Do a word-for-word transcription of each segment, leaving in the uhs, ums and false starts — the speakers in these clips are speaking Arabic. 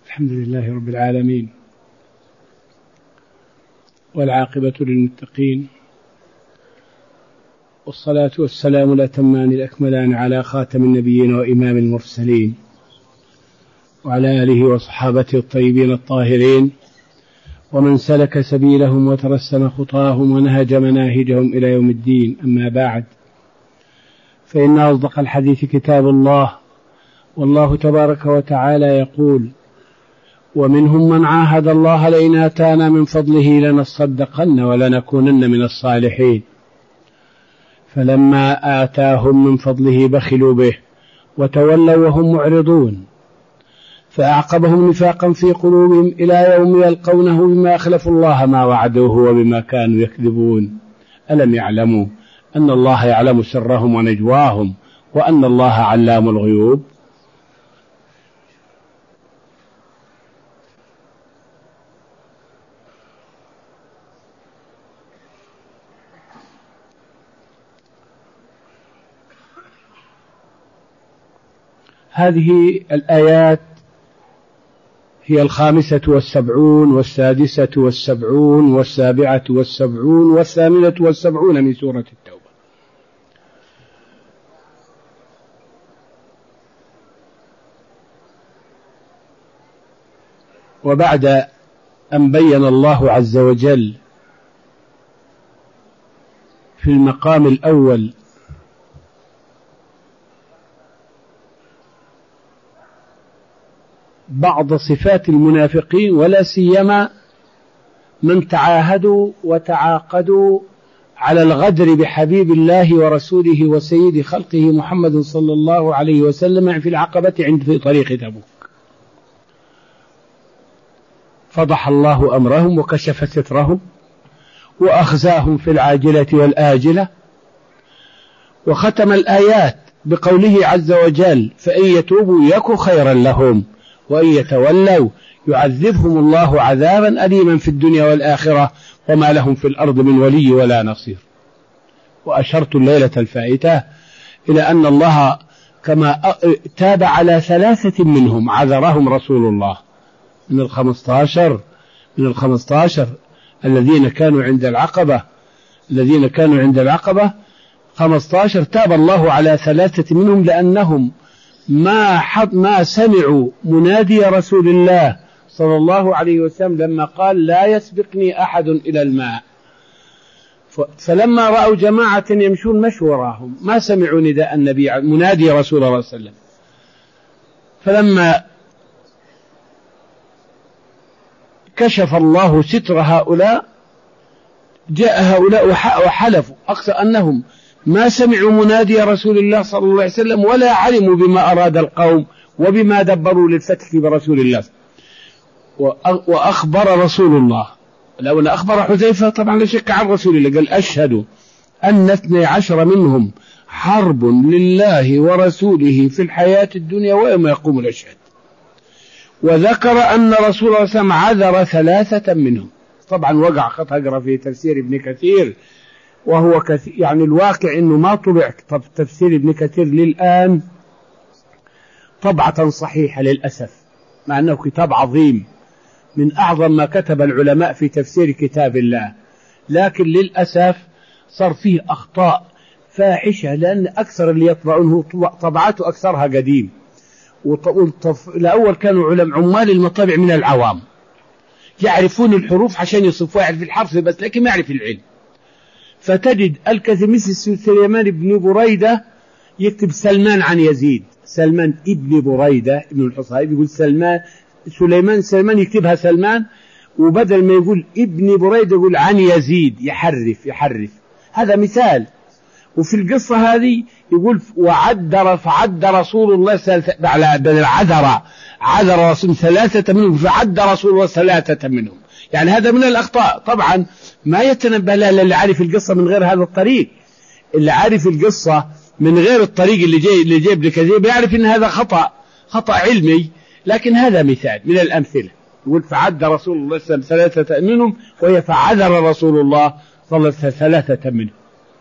الحمد لله رب العالمين، والعاقبة للمتقين، والصلاة والسلام الأتمان الأكملان على خاتم النبيين وإمام المرسلين، وعلى آله وصحابته الطيبين الطاهرين، ومن سلك سبيلهم وترسم خطاهم ونهج مناهجهم إلى يوم الدين. أما بعد، فإن أصدق الحديث كتاب الله، والله تبارك وتعالى يقول: ومنهم من عاهد الله لئن آتانا من فضله لنصدقن ولنكونن من الصالحين، فلما آتاهم من فضله بخلوا به وتولوا وهم معرضون، فأعقبهم نفاقا في قلوبهم إلى يوم يلقونه بما أخلفوا الله ما وعدوه وبما كانوا يكذبون. ألم يعلموا أن الله يعلم سرهم ونجواهم وأن الله علام الغيوب؟ هذه الآيات هي الخامسة والسبعون والسادسة والسبعون والسابعة والسبعون والثامنة والسبعون من سورة التوبة. وبعد أن بين الله عز وجل في المقام الأول بعض صفات المنافقين، ولا سيما من تعاهدوا وتعاقدوا على الغدر بحبيب الله ورسوله وسيد خلقه محمد صلى الله عليه وسلم في العقبة عند في طريق تبوك، فضح الله أمرهم وكشف سترهم وأخزاهم في العاجلة والآجلة، وختم الآيات بقوله عز وجل: فإن يتوبوا يك خيرا لهم وإن يتولوا يعذبهم الله عذابا أليما في الدنيا والآخرة وما لهم في الأرض من ولي ولا نصير. وأشرت الليلة الفائتة إلى أن الله كما تاب على ثلاثة منهم عذرهم رسول الله من الخمسطاشر من الخمسطاشر الذين كانوا عند العقبة الذين كانوا عند العقبة خمسطاشر تاب الله على ثلاثة منهم لأنهم ما حد ما سمعوا منادي رسول الله صلى الله عليه وسلم لما قال: لا يسبقني أحد إلى الماء. فلما رأوا جماعة يمشون مشوا وراهم ما سمعوا نداء النبي منادي رسول الله صلى الله عليه وسلم، فلما كشف الله ستر هؤلاء جاء هؤلاء وحلفوا أقصى أنهم ما سمعوا منادي رسول الله صلى الله عليه وسلم ولا علموا بما أراد القوم وبما دبروا للفتك برسول الله. وأخبر رسول الله، لو أن أخبر حذيفة طبعا لا شك عن رسول الله، قال: أشهد أن اثني عشر منهم حرب لله ورسوله في الحياة الدنيا ويوم يقوم الأشهاد. وذكر أن رسول الله صلى الله عليه وسلم عذر ثلاثة منهم. طبعا وقع خطأ أقرأ في تفسير ابن كثير، وهو كثير يعني الواقع أنه ما طبع تفسير ابن كثير للآن طبعة صحيحة للأسف، مع أنه كتاب عظيم من أعظم ما كتب العلماء في تفسير كتاب الله، لكن للأسف صار فيه أخطاء فاحشة، لأن أكثر اللي يطبعونه طبعاته أكثرها قديم. والأول كانوا علم عمال المطابع من العوام يعرفون الحروف عشان يصفوا، يعرف الحرف بس لكن ما يعرف العلم. فتجد الكثير مثل سليمان بن بريدة يكتب سلمان عن يزيد، سلمان ابن بريدة ابن الحصيب يقول سلمان سليمان سلمان يكتبها سلمان، وبدل ما يقول ابن بريدة يقول عن يزيد، يحرف يحرف هذا مثال. وفي القصة هذه يقول: وعدر فعد رسول الله على عذر عذر رسول ثلاثة منهم فعد رسول الله ثلاثة منهم، يعني هذا من الأخطاء. طبعا ما يتنبه له اللي عارف القصة من غير هذا الطريق، اللي عارف القصة من غير الطريق اللي جاي اللي جايب لكذا بيعرف ان هذا خطأ خطأ علمي، لكن هذا مثال من الأمثلة. يقول: فعد رسول الله صلى الله عليه وسلم ثلاثة منهم، وهي فعذر رسول الله صلى الله عليه وسلم ثلاثة منهم.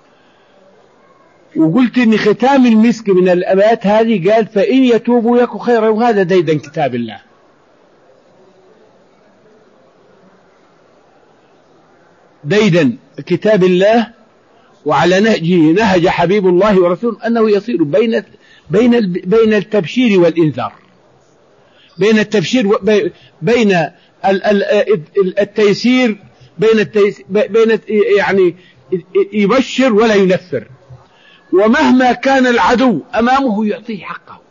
وقلت ان ختام المسك من الآيات هذه قال: فإن يتوبوا يك خيرا، وهذا ديدا كتاب الله. ديدا كتاب الله وعلى نهجه نهج حبيب الله ورسوله أنه يصير بين بين بين التبشير والإنذار، بين التبشير بين التيسير، بين التيسير بين يعني يبشر ولا ينفر، ومهما كان العدو أمامه يعطيه حقه.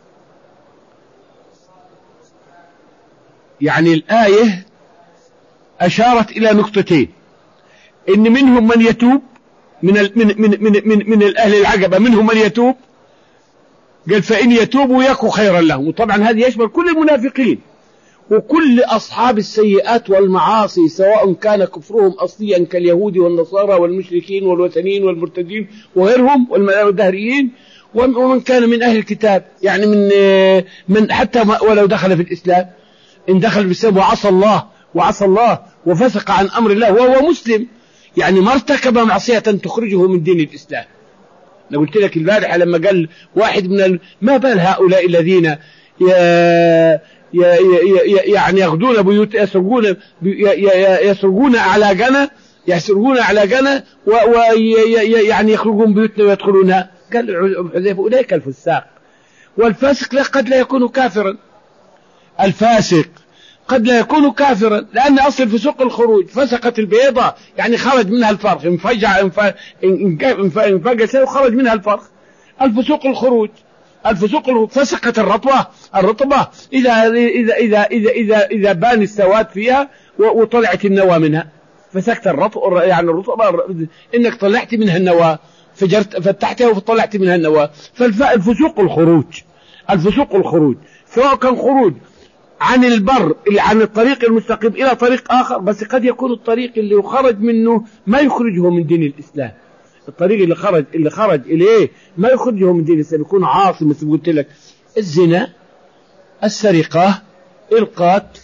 يعني الآية أشارت إلى نقطتين، إن منهم من يتوب من ال من من من من, من الأهل العقبة، منهم من يتوب، قال فإن يتوبوا يكن خيرا لهم. وطبعا هذا يشمل كل المنافقين وكل أصحاب السيئات والمعاصي، سواء كان كفرهم أصليا كاليهود والنصارى والمشركين والوثنيين والمرتدين وغيرهم والدهريين، ومن كان من أهل الكتاب، يعني من من حتى ولو دخل في الإسلام، إن دخل في الإسلام وعصى الله وعصى الله وفسق عن أمر الله وهو مسلم، يعني ما ارتكب معصية تخرجه من دين الإسلام. أنا قلت لك البارحة لما قال واحد من ال... ما بال هؤلاء الذين ي... ي... ي... يعني يغدون بيوت، يسرقون ي... يسرقون على جنة، يسرقون على جنة ويعني و... يخرجون بيوتنا ويدخلونها. قال حذيفة أولئك الفساق. والفاسق قد لا يكون كافرا، الفاسق قد لا يكون كافرا، لأن أصل الفسوق الخروج، فسقت البيضة يعني خرج منها الفرخ، انفجع انفجع وخرج منها الفرخ. الفسوق الخروج، الفسوق الخروج. فسقت الرطبة، الرطبة إذا إذا إذا إذا إذا إذا بان السواد فيها وطلعت النوى منها، فسقت الرطبة يعني الرطبة إنك طلعت منها النوى، فجرت فتحتها وطلعت منها النوى. فالفسوق الخروج، الفسوق الخروج سواء كان خروج عن البر عن الطريق المستقيم إلى طريق آخر، بس قد يكون الطريق اللي خرج منه ما يخرجه من دين الإسلام، الطريق اللي خرج اللي خرج إليه ما يخرجه من دين الإسلام، يكون عاصي مثل ما قلت لك، الزنا، السرقة، القتل،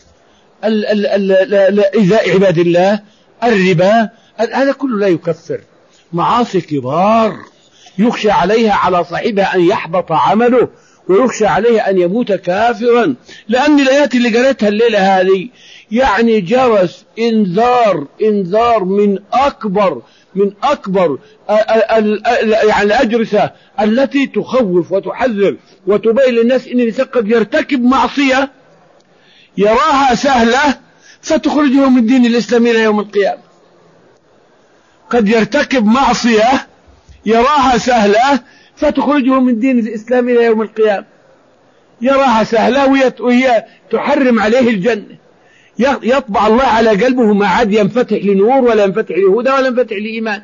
إيذاء عباد الله، الربا، هذا كله لا يكفر، معاصي كبار يخشى عليها على صاحبها أن يحبط عمله ويخشى عليه أن يموت كافرا. لأن الآيات اللي قرأتها الليلة هذه يعني جرس إنذار، إنذار من أكبر من أكبر يعني الأجرسة التي تخوف وتحذر وتبين للناس إن الإنسان قد يرتكب معصية يراها سهلة فتخرجه من دين الإسلام إلى يوم القيامة. قد يرتكب معصية يراها سهلة فتخرجه من دين الإسلام إلى يوم القيامة، يراها سهلة وهي تحرم عليه الجنة، يطبع الله على قلبه ما عاد ينفتح لنور ولا ينفتح لهدى ولا ينفتح لإيمان.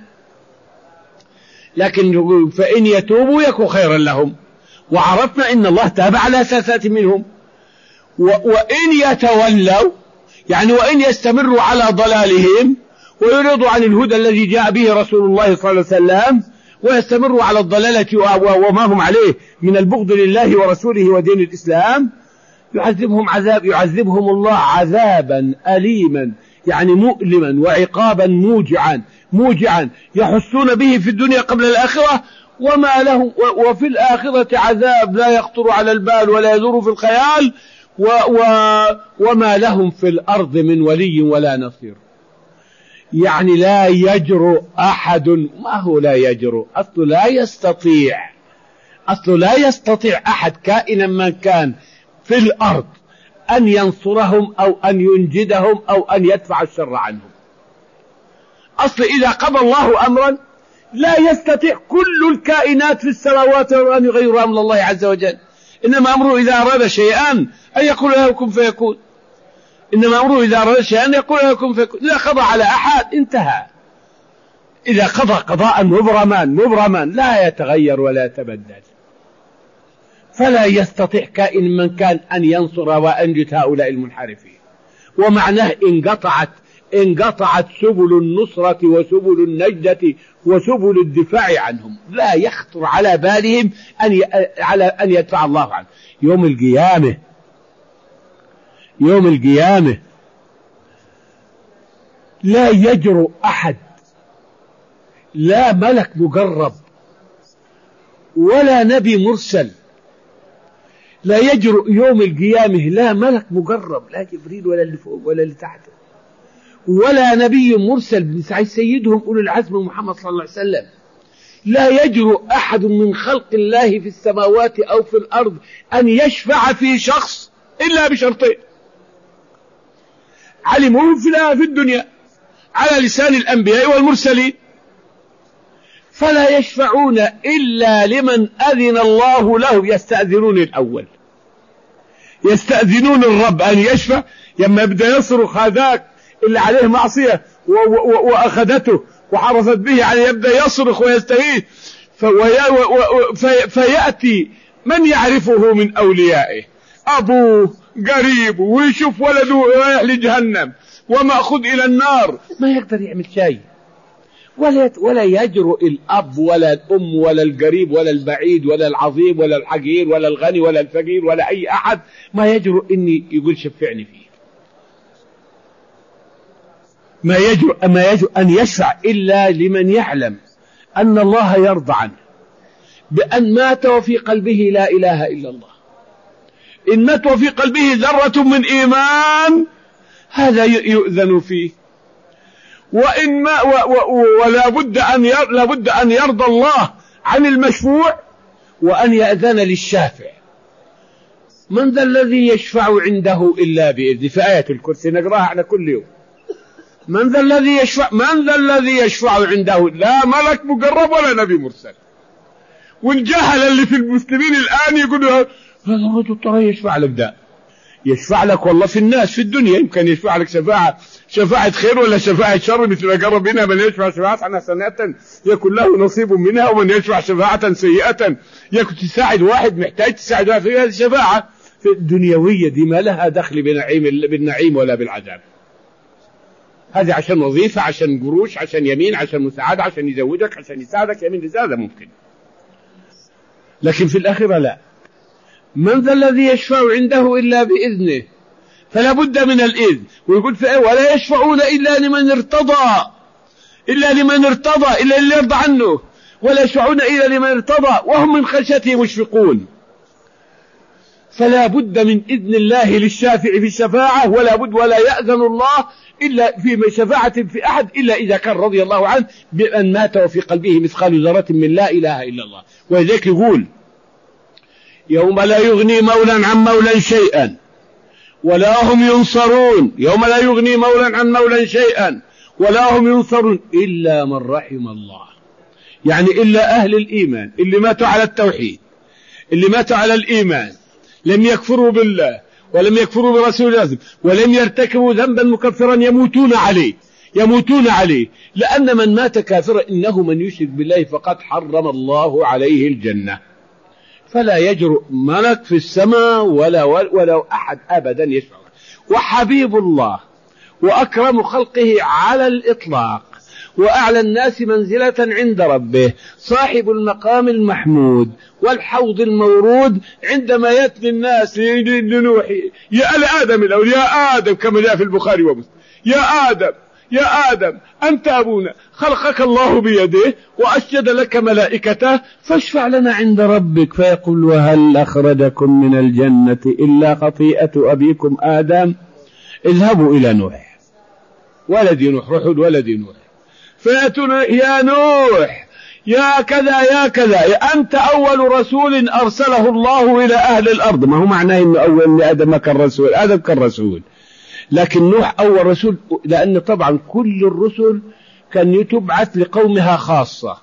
لكن فإن يتوبوا يكون خيرا لهم، وعرفنا إن الله تاب على أساسات منهم. وإن يتولوا يعني وإن يستمروا على ضلالهم ويرضوا عن الهدى الذي جاء به رسول الله صلى الله عليه وسلم ويستمروا على الضلالة وما هم عليه من البغض لله ورسوله ودين الإسلام، يعذبهم عذاب يعذبهم الله عذابا أليما يعني مؤلما وعقابا موجعا موجعا يحسون به في الدنيا قبل الآخرة، وما لهم وفي الآخرة عذاب لا يخطر على البال ولا يدور في الخيال، و و وما لهم في الأرض من ولي ولا نصير. يعني لا يجرؤ أحد، ما هو لا يجرؤ، أصله لا يستطيع، أصله لا يستطيع أحد كائنا من كان في الأرض أن ينصرهم أو أن ينجدهم أو أن يدفع الشر عنهم. أصل إذا قضى الله أمرا لا يستطيع كل الكائنات في السماوات أن يغير أمر الله عز وجل، إنما أمره إذا أراد شيئا أن يقول له كن فيكون، إنما أمره إذا أراد شيئا أن يقول له كن فيكون. إذا قضى على أحد انتهى، إذا قضى قضاء مبرما مبرما لا يتغير ولا يتبدل. فلا يستطيع كائن من كان أن ينصر وأنجد هؤلاء المنحرفين. ومعناه انقطعت انقطعت سبل النصرة وسبل النجدة وسبل الدفاع عنهم، لا يخطر على بالهم أن ي... على أن يدفع الله عنه. يوم القيامة يوم القيامة لا يجرؤ أحد، لا ملك مقرب ولا نبي مرسل، لا يجرؤ يوم القيامة لا ملك مقرب، لا جبريل ولا اللي فوق ولا اللي تحته، ولا نبي مرسل سيدهم أولو العزم محمد صلى الله عليه وسلم. لا يجرؤ أحد من خلق الله في السماوات أو في الأرض أن يشفع في شخص إلا بشرطين علموه في الدنيا على لسان الأنبياء والمرسلين، فلا يشفعون إلا لمن أذن الله له. يستأذنون الأول، يستأذنون الرب أن يشفع. لما يبدأ يصرخ هذاك اللي عليه معصية وأخذته وحرصت به، يعني يبدأ يصرخ ويستغيث، فيأتي من يعرفه من أوليائه، أبوه قريبه، ويشوف ولده رايح لجهنم ومأخذ إلى النار، ما يقدر يعمل شيء. ولا ولا يجرؤ الأب ولا الأم ولا القريب ولا البعيد ولا العظيم ولا الحقير ولا الغني ولا الفقير ولا أي أحد ما يجرؤ إني يقول شفعني فيه. ما يجرؤ ما يجرؤ أن يشفع إلا لمن يعلم أن الله يرضى عنه، بأن مات وفي قلبه لا إله إلا الله. إن مات وفي قلبه ذرة من إيمان هذا يؤذن فيه. وإن ما ولا بد أن لا بد أن يرضى الله عن المشفوع وأن يأذن للشافع. من ذا الذي يشفع عنده إلا بإذنه، في آية الكرسي نقراها على كل يوم. من ذا الذي يشفع من ذا الذي يشفع عنده، لا ملك مقرب ولا نبي مرسل. والجهل اللي في المسلمين الآن يقولوا هذا الرجل ترى يشفع لك، ده يشفع لك والله في الناس في الدنيا، يمكن يشفع لك شفاعة شفاعة خير ولا شفاعة شر، مثل ما قرب هنا من يشفع شفاعة حسنة يكون له نصيب منها، ومن يشفع شفاعة سيئة يكون تساعد واحد محتاج تساعد واحد في هذه الشفاعة في الدنيوية دي ما لها دخل بنعيم بالنعيم ولا بالعذاب. هذه عشان وظيفة، عشان قروش، عشان يمين، عشان مساعدة، عشان يزوجك، عشان يساعدك، يمين هذا ممكن، لكن في الآخرة لا. من ذا الذي يشفع عنده إلا بإذنه، فلا بد من الإذن. ويقول في ولا يشفعون إلا لمن ارتضى، إلا لمن ارتضى، إلا اللي يرضى عنه، ولا يشفعون إلا لمن ارتضى وهم من خشيته مشفقون. فلا بد من إذن الله للشافع في الشفاعة، ولا بد ولا يأذن الله إلا في شفاعة في أحد إلا إذا كان رضي الله عنه بأن مات وفي قلبه مثقال ذرة من لا إله إلا الله. ولذلك يقول يوم لا يغني مولا عن مولا شيئا ولا هم ينصرون. يوم لا يغني مولا عن مولا شيئا ولا هم ينصرون إلا من رحم الله، يعني إلا أهل الإيمان اللي ماتوا على التوحيد، اللي ماتوا على الإيمان، لم يكفروا بالله ولم يكفروا برسول الله ولم يرتكبوا ذنبا مكفرا يموتون عليه يموتون عليه لأن من مات كافرا إنه من يشرك بالله فقد حرم الله عليه الجنة. فلا يجرؤ ملك في السماء ولا ولا أحد أبدا يشفع. وحبيب الله وأكرم خلقه على الإطلاق وأعلى الناس منزلة عند ربه، صاحب المقام المحمود والحوض المورود، عندما يتلي الناس لنوح يا آل آدم الأول، يا آدم كما جاء في البخاري ومسلم، يا آدم يا آدم أنت أبونا، خلقك الله بيده وأسجد لك ملائكته فاشفع لنا عند ربك، فيقول وهل أخرجكم من الجنة إلا خطيئة أبيكم آدم، اذهبوا إلى نوح ولد نوح، روحوا لولد نوح، فيأتون يا نوح يا كذا يا كذا، يا أنت أول رسول أرسله الله إلى أهل الأرض. ما هو معناه إنه أول لآدم كان رسول، آدم كان رسول، لكن نوح أول رسول، لأن طبعا كل الرسل كان تبعث لقومها خاصة،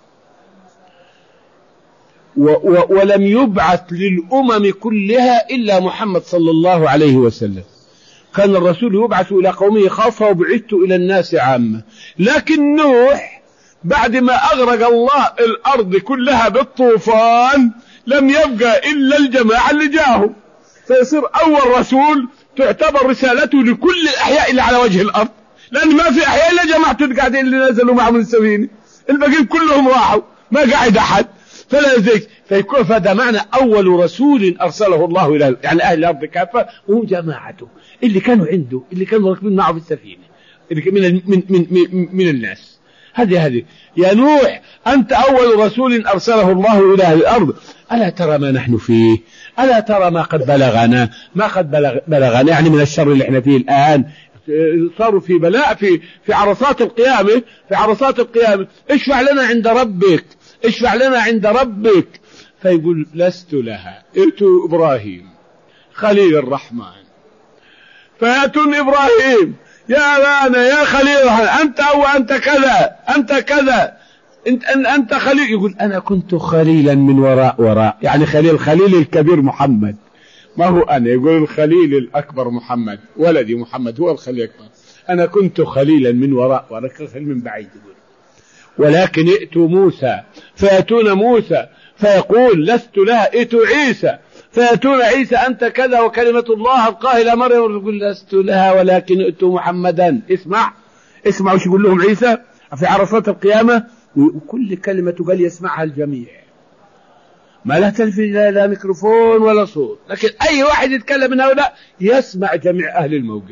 و و ولم يبعث للأمم كلها إلا محمد صلى الله عليه وسلم. كان الرسول يبعث إلى قومه خاصة وبعثت إلى الناس عامة. لكن نوح بعد ما أغرق الله الأرض كلها بالطوفان لم يبقى إلا الجماعة اللي جاهم، فيصير أول رسول تعتبر رسالته لكل الأحياء اللي على وجه الأرض، لأن ما في أحياء إلا جماعته قاعدين اللي نزلوا معهم من السفينة، الباقيين كلهم راحوا ما قاعد أحد. فلا يزيك فيكون فهذا معنى أول رسول أرسله الله إلى يعني أهل الأرض كافة، وهم جماعته اللي كانوا عنده اللي كانوا راكبين معه في السفينة اللي من من من من, من الناس. هذه هذه يا نوح أنت أول رسول أرسله الله إلى أهل الأرض، ألا ترى ما نحن فيه، ألا ترى ما قد بلغنا ما قد بلغ بلغنا يعني من الشر اللي احنا فيه الآن. صاروا في بلاء في في عرصات القيامة في عرصات القيامة اشفع لنا عند ربك، اشفع لنا عند ربك. فيقول لست لها، ائتوا إبراهيم خليل الرحمن، فيأتون إبراهيم يا أبانا يا خليل الرحمن، أنت أو أنت كذا أنت كذا أنت أنت خليل. يقول أنا كنت خليلا من وراء وراء، يعني خليل خليل الكبير محمد، ما هو أنا. يقول الخليل الأكبر محمد، ولدي محمد هو الخليل الأكبر، أنا كنت خليلا من وراء وراء، خليل من بعيد. يقول ولكن ائتوا موسى، فيأتون موسى فيقول لست لها، ائتوا عيسى فيأتون عيسى أنت كذا وكلمة الله ألقاها إلى مريم، يقول لست لها ولكن ائتوا محمدا. اسمع اسمع وش يقول لهم عيسى في عرصات القيامة، وكل كلمة تقال يسمعها الجميع، ما لا تلفي لا ميكروفون ولا صوت، لكن أي واحد يتكلم من هؤلاء يسمع جميع أهل الموقف.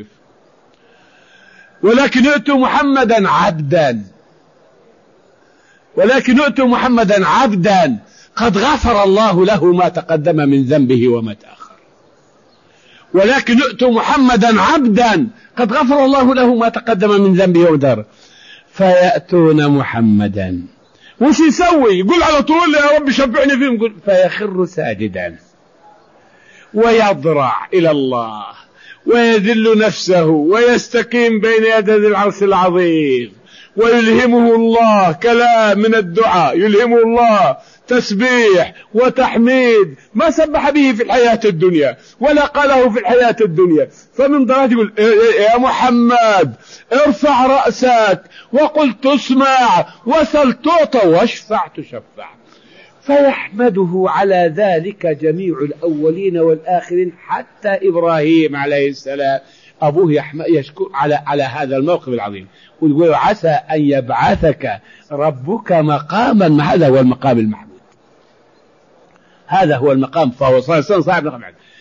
ولكن ائتوا محمدا عبدا، ولكن ائتوا محمدا عبدا قد غفر الله له ما تقدم من ذنبه وما تأخر. ولكن ائتوا محمدا عبدا قد غفر الله له ما تقدم من ذنبه وما تأخر. فيأتون محمدا، وش يسوي؟ يقول على طول يا رب شفعني فيهم. يقول فيخر ساجدا ويضرع إلى الله ويذل نفسه ويستقيم بين يدي العرش العظيم، ويلهمه الله كلام من الدعاء، يلهمه الله تسبيح وتحميد ما سبح به في الحياة الدنيا ولا قاله في الحياة الدنيا. فمن ضرات يقول يا محمد ارفع رأسك وقل تسمع وسل تعطى واشفع تشفع. فيحمده على ذلك جميع الأولين والآخرين، حتى إبراهيم عليه السلام أبوه يشكر على على هذا الموقف العظيم، ويقول عسى أن يبعثك ربك مقاما، هذا هو المقام المحمود، هذا هو المقام. فهو صلى الله عليه وسلم صاحب مقام.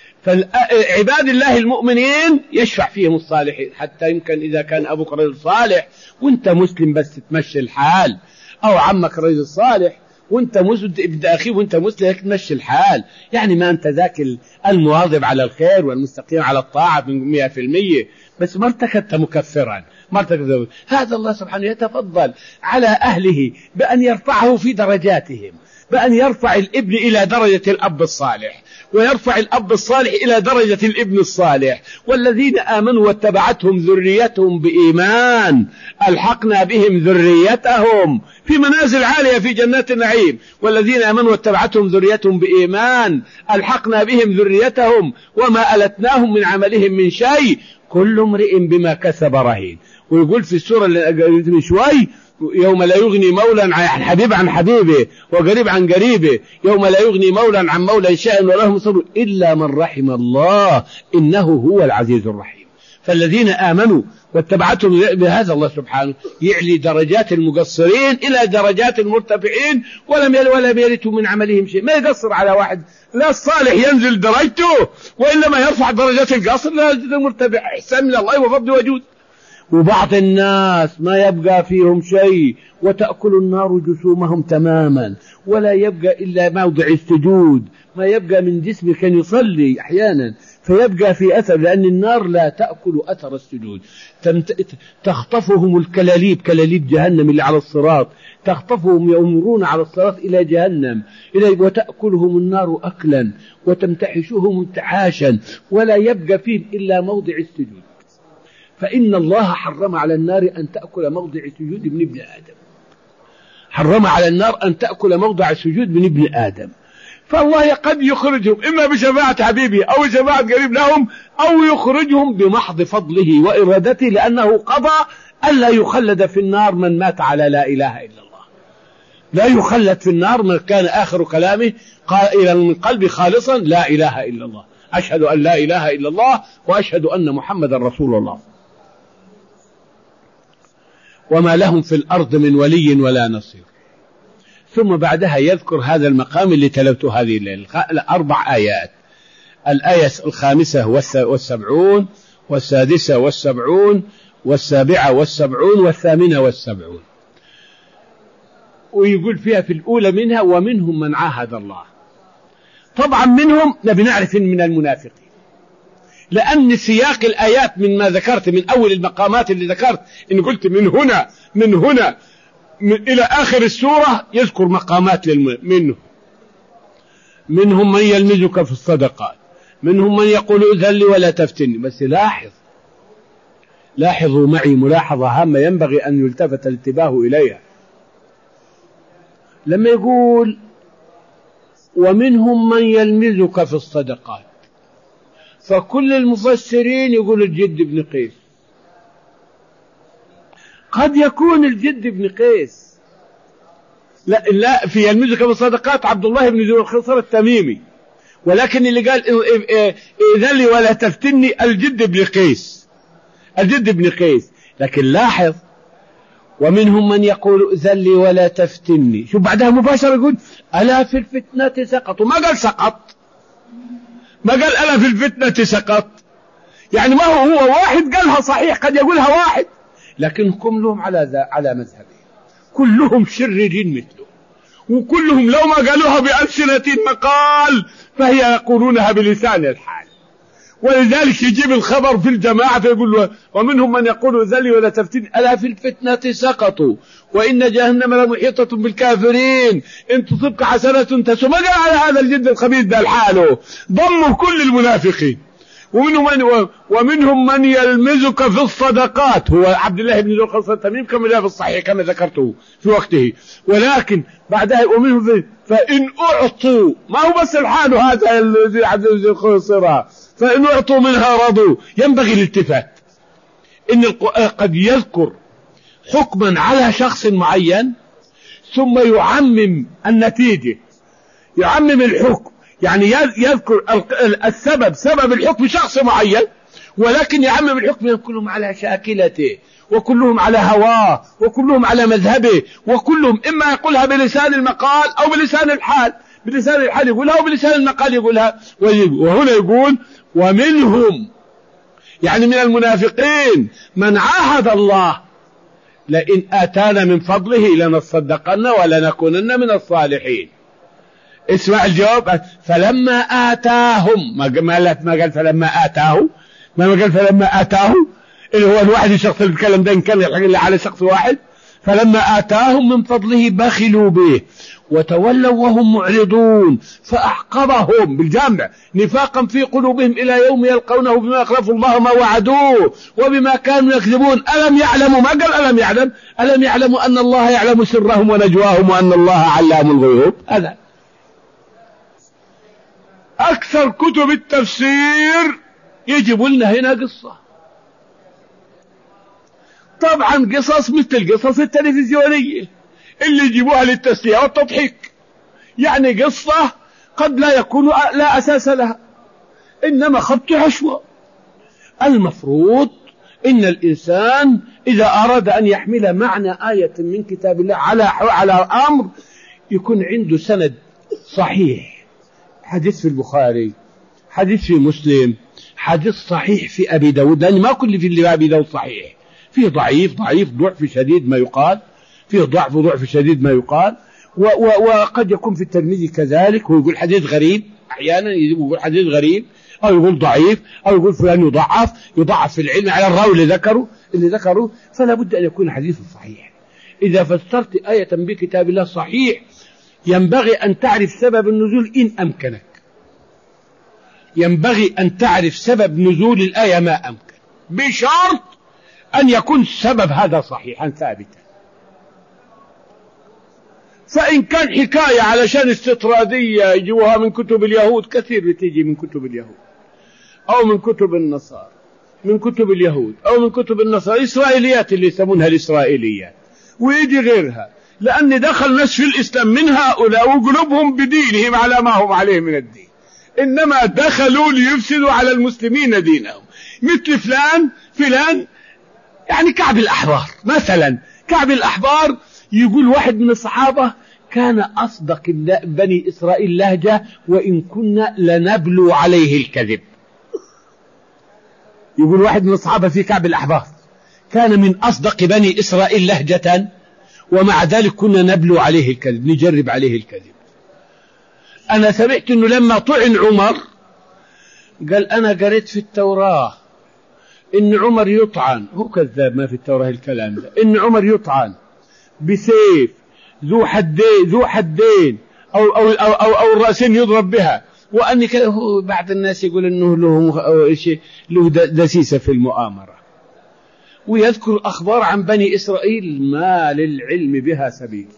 فعباد الله المؤمنين يشفع فيهم الصالحين، حتى يمكن إذا كان أبوك رجل صالح وانت مسلم بس تمشي الحال، أو عمك رجل صالح وانت مسلم ابن أخيه وانت مسلم تمشي الحال، يعني ما انت ذاك المواظب على الخير والمستقيم على الطاعة من مئة في المية، بس ما ارتكبت مكفرا ما ارتكبت. هذا الله سبحانه يتفضل على أهله بأن يرفعه في درجاتهم، بأن يرفع الابن إلى درجة الأب الصالح، ويرفع الأب الصالح إلى درجة الابن الصالح. والذين آمنوا واتبعتهم ذريتهم بإيمان ألحقنا بهم ذريتهم في منازل عالية في جنات النعيم. والذين آمنوا واتبعتهم ذريتهم بإيمان ألحقنا بهم ذريتهم وما ألتناهم من عملهم من شيء كل امرئ بما كسب رهين. ويقول في السورة اللي قلت من شوي يوم لا يغني مولى عن حبيب عن حبيبه وقريب عن قريبه، يوم لا يغني مولى عن مولى شيئا وله نصر إلا من رحم الله إنه هو العزيز الرحيم. فالذين آمنوا واتبعتهم بهذا الله سبحانه يعلي درجات المقصرين إلى درجات المرتفعين، ولم ولم يلتوا من عملهم شيء. ما يقصر على واحد، لا الصالح ينزل درجته وإنما يرفع درجات القصر لا المرتفع، إحسان من الله وفضل وجود. وبعض الناس ما يبقى فيهم شيء وتأكل النار جسومهم تماما، ولا يبقى إلا موضع السجود، ما يبقى من جسمه كان يصلي أحيانا فيبقى في أثر، لأن النار لا تأكل أثر السجود. تخطفهم الكلاليب، كلاليب جهنم اللي على الصراط، تخطفهم يمرون على الصراط إلى جهنم وتأكلهم النار أكلا وتمتحشهم امتحاشا، ولا يبقى فيهم إلا موضع السجود. فإن الله حرم على النار أن تأكل موضع سجود من ابن آدم، حرم على النار أن تأكل موضع سجود من ابن آدم. فالله قد يخرجهم إما بشفاعة حبيبه أو بشفاعة قريب لهم، أو يخرجهم بمحض فضله وإرادته، لأنه قضى ألا يخلد في النار من مات على لا إله إلا الله. لا يخلد في النار من كان آخر كلامه قائلا من قلبي خالصا لا إله إلا الله، أشهد أن لا إله إلا الله وأشهد أن محمد رسول الله. وما لهم في الأرض من ولي ولا نصير. ثم بعدها يذكر هذا المقام اللي تلوته هذه الليلة، أربع آيات، الآية الخامسة والسبعون والسادسة والسبعون والسابعة والسبعون والثامنة والسبعون. ويقول فيها في الأولى منها ومنهم من عاهد الله. طبعا منهم نبي نعرف من المنافقين، لأن سياق الآيات من ما ذكرت من أول المقامات اللي ذكرت إن قلت من هنا من هنا من إلى آخر السورة يذكر مقامات للم... منه منهم من يلمزك في الصدقات، منهم من يقول أذن لي ولا تفتني. بس لاحظ لاحظوا معي ملاحظة هامة ينبغي أن يلتفت الانتباه إليها. لما يقول ومنهم من يلمزك في الصدقات، فكل المفسرين يقول الجد بن قيس. قد يكون الجد بن قيس لا لا في يلمزك في الصدقات عبد الله بن ذو الخصر التميمي، ولكن اللي قال إذن لي ولا تفتني الجد بن قيس الجد بن قيس. لكن لاحظ ومنهم من يقول إذن لي ولا تفتني، شو بعدها مباشرة يقول ألا في الفتنة سقطوا. ما قال سقط، ما قال ألا في الفتنة سقط، يعني ما هو هو واحد قالها صحيح، قد يقولها واحد لكن كلهم على ذا على مذهبه، كلهم شريرين مثله، وكلهم لو ما قالوها بألسنة مقال فهي يقولونها بلسان الحال. ولذلك يجيب الخبر في الجماعة فيقول له ومنهم من يقول ذلي ولا تفتن ألا في الفتنة سقطوا وإن جهنم لمحيطة بالكافرين إن تصبك حسنة تسو. ما قال على هذا الجد الخبيث ده الحاله، ضموا كل المنافقين. ومنهم من, ومنهم من يلمزك في الصدقات، هو عبد الله بن ذو الخصر التميم كما جاء في الصحيح كما ذكرته في وقته. ولكن بعدها ومنهم فإن أعطوا، ما هو بس الحال هذا عبد الله بن ذو الخصر، فإن أعطوا منها رضوا. ينبغي الالتفات إن القرآن قد يذكر حكما على شخص معين ثم يعمم النتيجة، يعمم الحكم، يعني يذكر السبب سبب الحكم شخص معين ولكن يعمم الحكم كلهم على شاكلته وكلهم على هواه وكلهم على مذهبه، وكلهم إما يقولها بلسان المقال أو بلسان الحال. بلسان الحال يقولها وبلسان المقال يقولها. وهنا يقول ومنهم، يعني من المنافقين من عاهد الله لئن آتانا من فضله لنصدقن ولنكونن من الصالحين. اسمع الجواب، فلما آتاهم، ما قال فلما آتاه، ما قال فلما آتاه اللي هو الواحد الشخص اللي بيتكلم ده إن كان يحق على شخص واحد. فلما آتاهم من فضله بخلوا به وتولوا وهم معرضون فأعقبهم بالجامع نفاقا في قلوبهم إلى يوم يلقونه بما أخلفوا الله ما وعدوه وبما كانوا يكذبون. ألم يعلموا، ما قال ألم يعلم، ألم يعلموا أن الله يعلم سرهم ونجواهم وأن الله علام الغيوب. هذا أكثر كتب التفسير يجب لنا هنا قصة، طبعا قصص مثل القصص التلفزيونية اللي يجيبوها للتسلية والتضحيك، يعني قصة قد لا يكون لا أساس لها إنما خبط حشوة. المفروض إن الإنسان إذا أراد أن يحمل معنى آية من كتاب الله على على أمر يكون عنده سند صحيح، حديث في البخاري، حديث في مسلم، حديث صحيح في أبي داود، لأن ما كل في اللي أبي داود صحيح، فيه ضعيف ضعيف ضعف شديد ما يقال، فيه ضعف ضعف شديد ما يقال، وقد يكون في الترمذي كذلك، ويقول حديث غريب أحيانا، يقول حديث غريب أو يقول ضعيف أو يقول فلان يضعف يضعف في العلم على الراوي اللي ذكره اللي ذكره فلا بد أن يكون حديث صحيح. إذا فسرت آية بكتاب الله صحيح ينبغي أن تعرف سبب النزول إن أمكنك، ينبغي أن تعرف سبب نزول الآية ما أمكن، بشرط أن يكون السبب هذا صحيحا ثابتا. فإن كان حكاية علشان استطرادية يجوها من كتب اليهود، كثير بتيجي من كتب اليهود أو من كتب النصارى، من كتب اليهود أو من كتب النصارى، إسرائيليات اللي يسمونها الإسرائيليات، ويجي غيرها، لأن دخل ناس في الإسلام من هؤلاء وقلوبهم بدينهم على ما هم عليه من الدين، إنما دخلوا ليفسدوا على المسلمين دينهم، مثل فلان فلان يعني كعب الأحبار مثلا. كعب الأحبار يقول واحد من الصحابة كان أصدق بني إسرائيل لهجة وإن كنا لنبلو عليه الكذب. يقول واحد من الصحابة في كعب الأحبار كان من أصدق بني إسرائيل لهجة ومع ذلك كنا نبلو عليه الكذب، نجرب عليه الكذب. أنا سمعت أنه لما طعن عمر قال أنا قريت في التوراة إن عمر يطعن، هو كذاب، ما في التوراة الكلام ده، إن عمر يطعن بسيف ذو حدين ذو حدين أو أو أو أو, أو الرأسين يضرب بها، وأن بعض الناس يقول إنه له شيء له دسيسة في المؤامرة، ويذكر أخبار عن بني إسرائيل ما للعلم بها سبيل،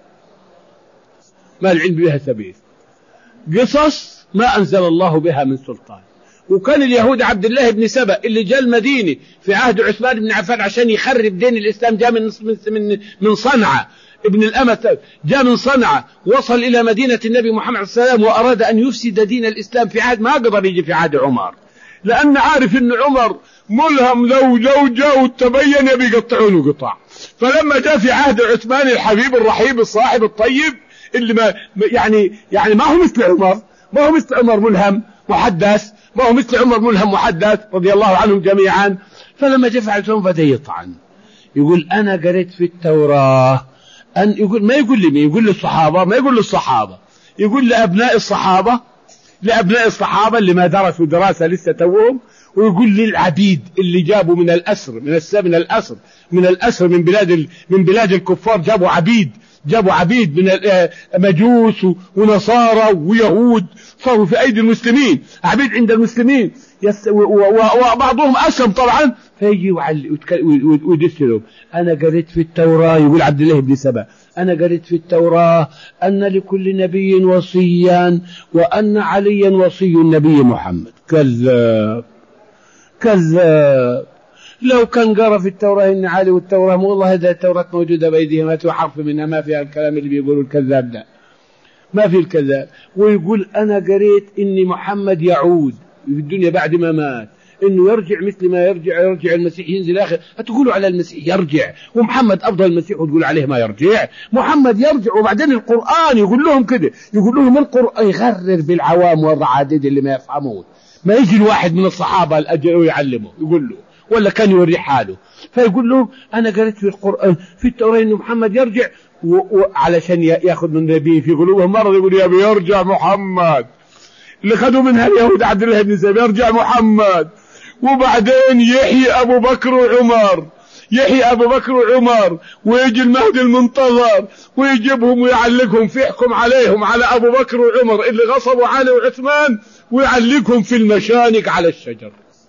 ما للعلم بها سبيل، قصص ما أنزل الله بها من سلطان. وكان اليهود عبد الله بن سبأ اللي جاء المدينة في عهد عثمان بن عفان عشان يخرب دين الإسلام، جاء من من من صنعاء، ابن الأمة جاء من صنعاء، وصل إلى مدينة النبي محمد صلى الله عليه وسلم وأراد أن يفسد دين الإسلام في عهد، ما قدر يجي في عهد عمر، لأن عارف أن عمر ملهم لو لو جاء وتبين يبي يقطعونه قطع. فلما جاء في عهد عثمان الحبيب الرحيب الصاحب الطيب اللي ما يعني يعني ما هو مثل عمر، ما هو مثل عمر ملهم محدث، ما هو مثل عمر ملهم محدث رضي الله عنهم جميعا. فلما جاء في عهد عثمان بدأ يطعن، يقول أنا قريت في التوراة أن يقول، ما يقول لي مين، يقول للصحابة، ما يقول للصحابة، يقول لأبناء الصحابة، لأبناء الصحابة اللي ما درسوا دراسة لسه توهم، ويقول للعبيد اللي جابوا من الأسر من من الأسر من الأسر من بلاد من بلاد الكفار، جابوا عبيد جابوا عبيد من مجوس ونصارى ويهود صاروا في أيدي المسلمين، عبيد عند المسلمين، وبعضهم أسلم طبعا، فيجي ويدس لهم أنا قريت في التوراة، يقول عبد الله بن سبأ أنا قريت في التوراة أن لكل نبي وصيا وأن عليا وصي النبي محمد. كذاب كذاب، لو كان قرأ في التوراة إن علي والتوراة والله هذا التوراة موجودة بأيديهم، ما في حرف منها ما فيها الكلام اللي بيقولوا الكذاب ده، ما في الكذاب. ويقول أنا قريت إن محمد يعود في الدنيا بعد ما مات، إنه يرجع مثل ما يرجع يرجع المسيح ينزل آخر. هتقولوا على المسيح يرجع ومحمد أفضل المسيح وتقول عليه ما يرجع؟ محمد يرجع. وبعدين القرآن يقول لهم كده، يقول لهم القرآن يغرر بالعوام والرعاديد اللي ما يفهمون، ما يجي الواحد من الصحابة الأجل ويعلمه يقول له، ولا كان يوري حاله، فيقول له أنا قريت في القرآن في التوراة إنه محمد يرجع، وعلشان يأخذ من النبي في قلوبهم مرض يقول يا بيرجع محمد، اللي خدوا منها اليهود عبد الله بن سبأ يرجع محمد. وبعدين يحيي أبو بكر وعمر، يحيي أبو بكر وعمر، ويجي المهدي المنتظر ويجيبهم ويعلقهم في يحكم عليهم على أبو بكر وعمر اللي غصبوا علي وعثمان، ويعلقهم في المشانق على الشجر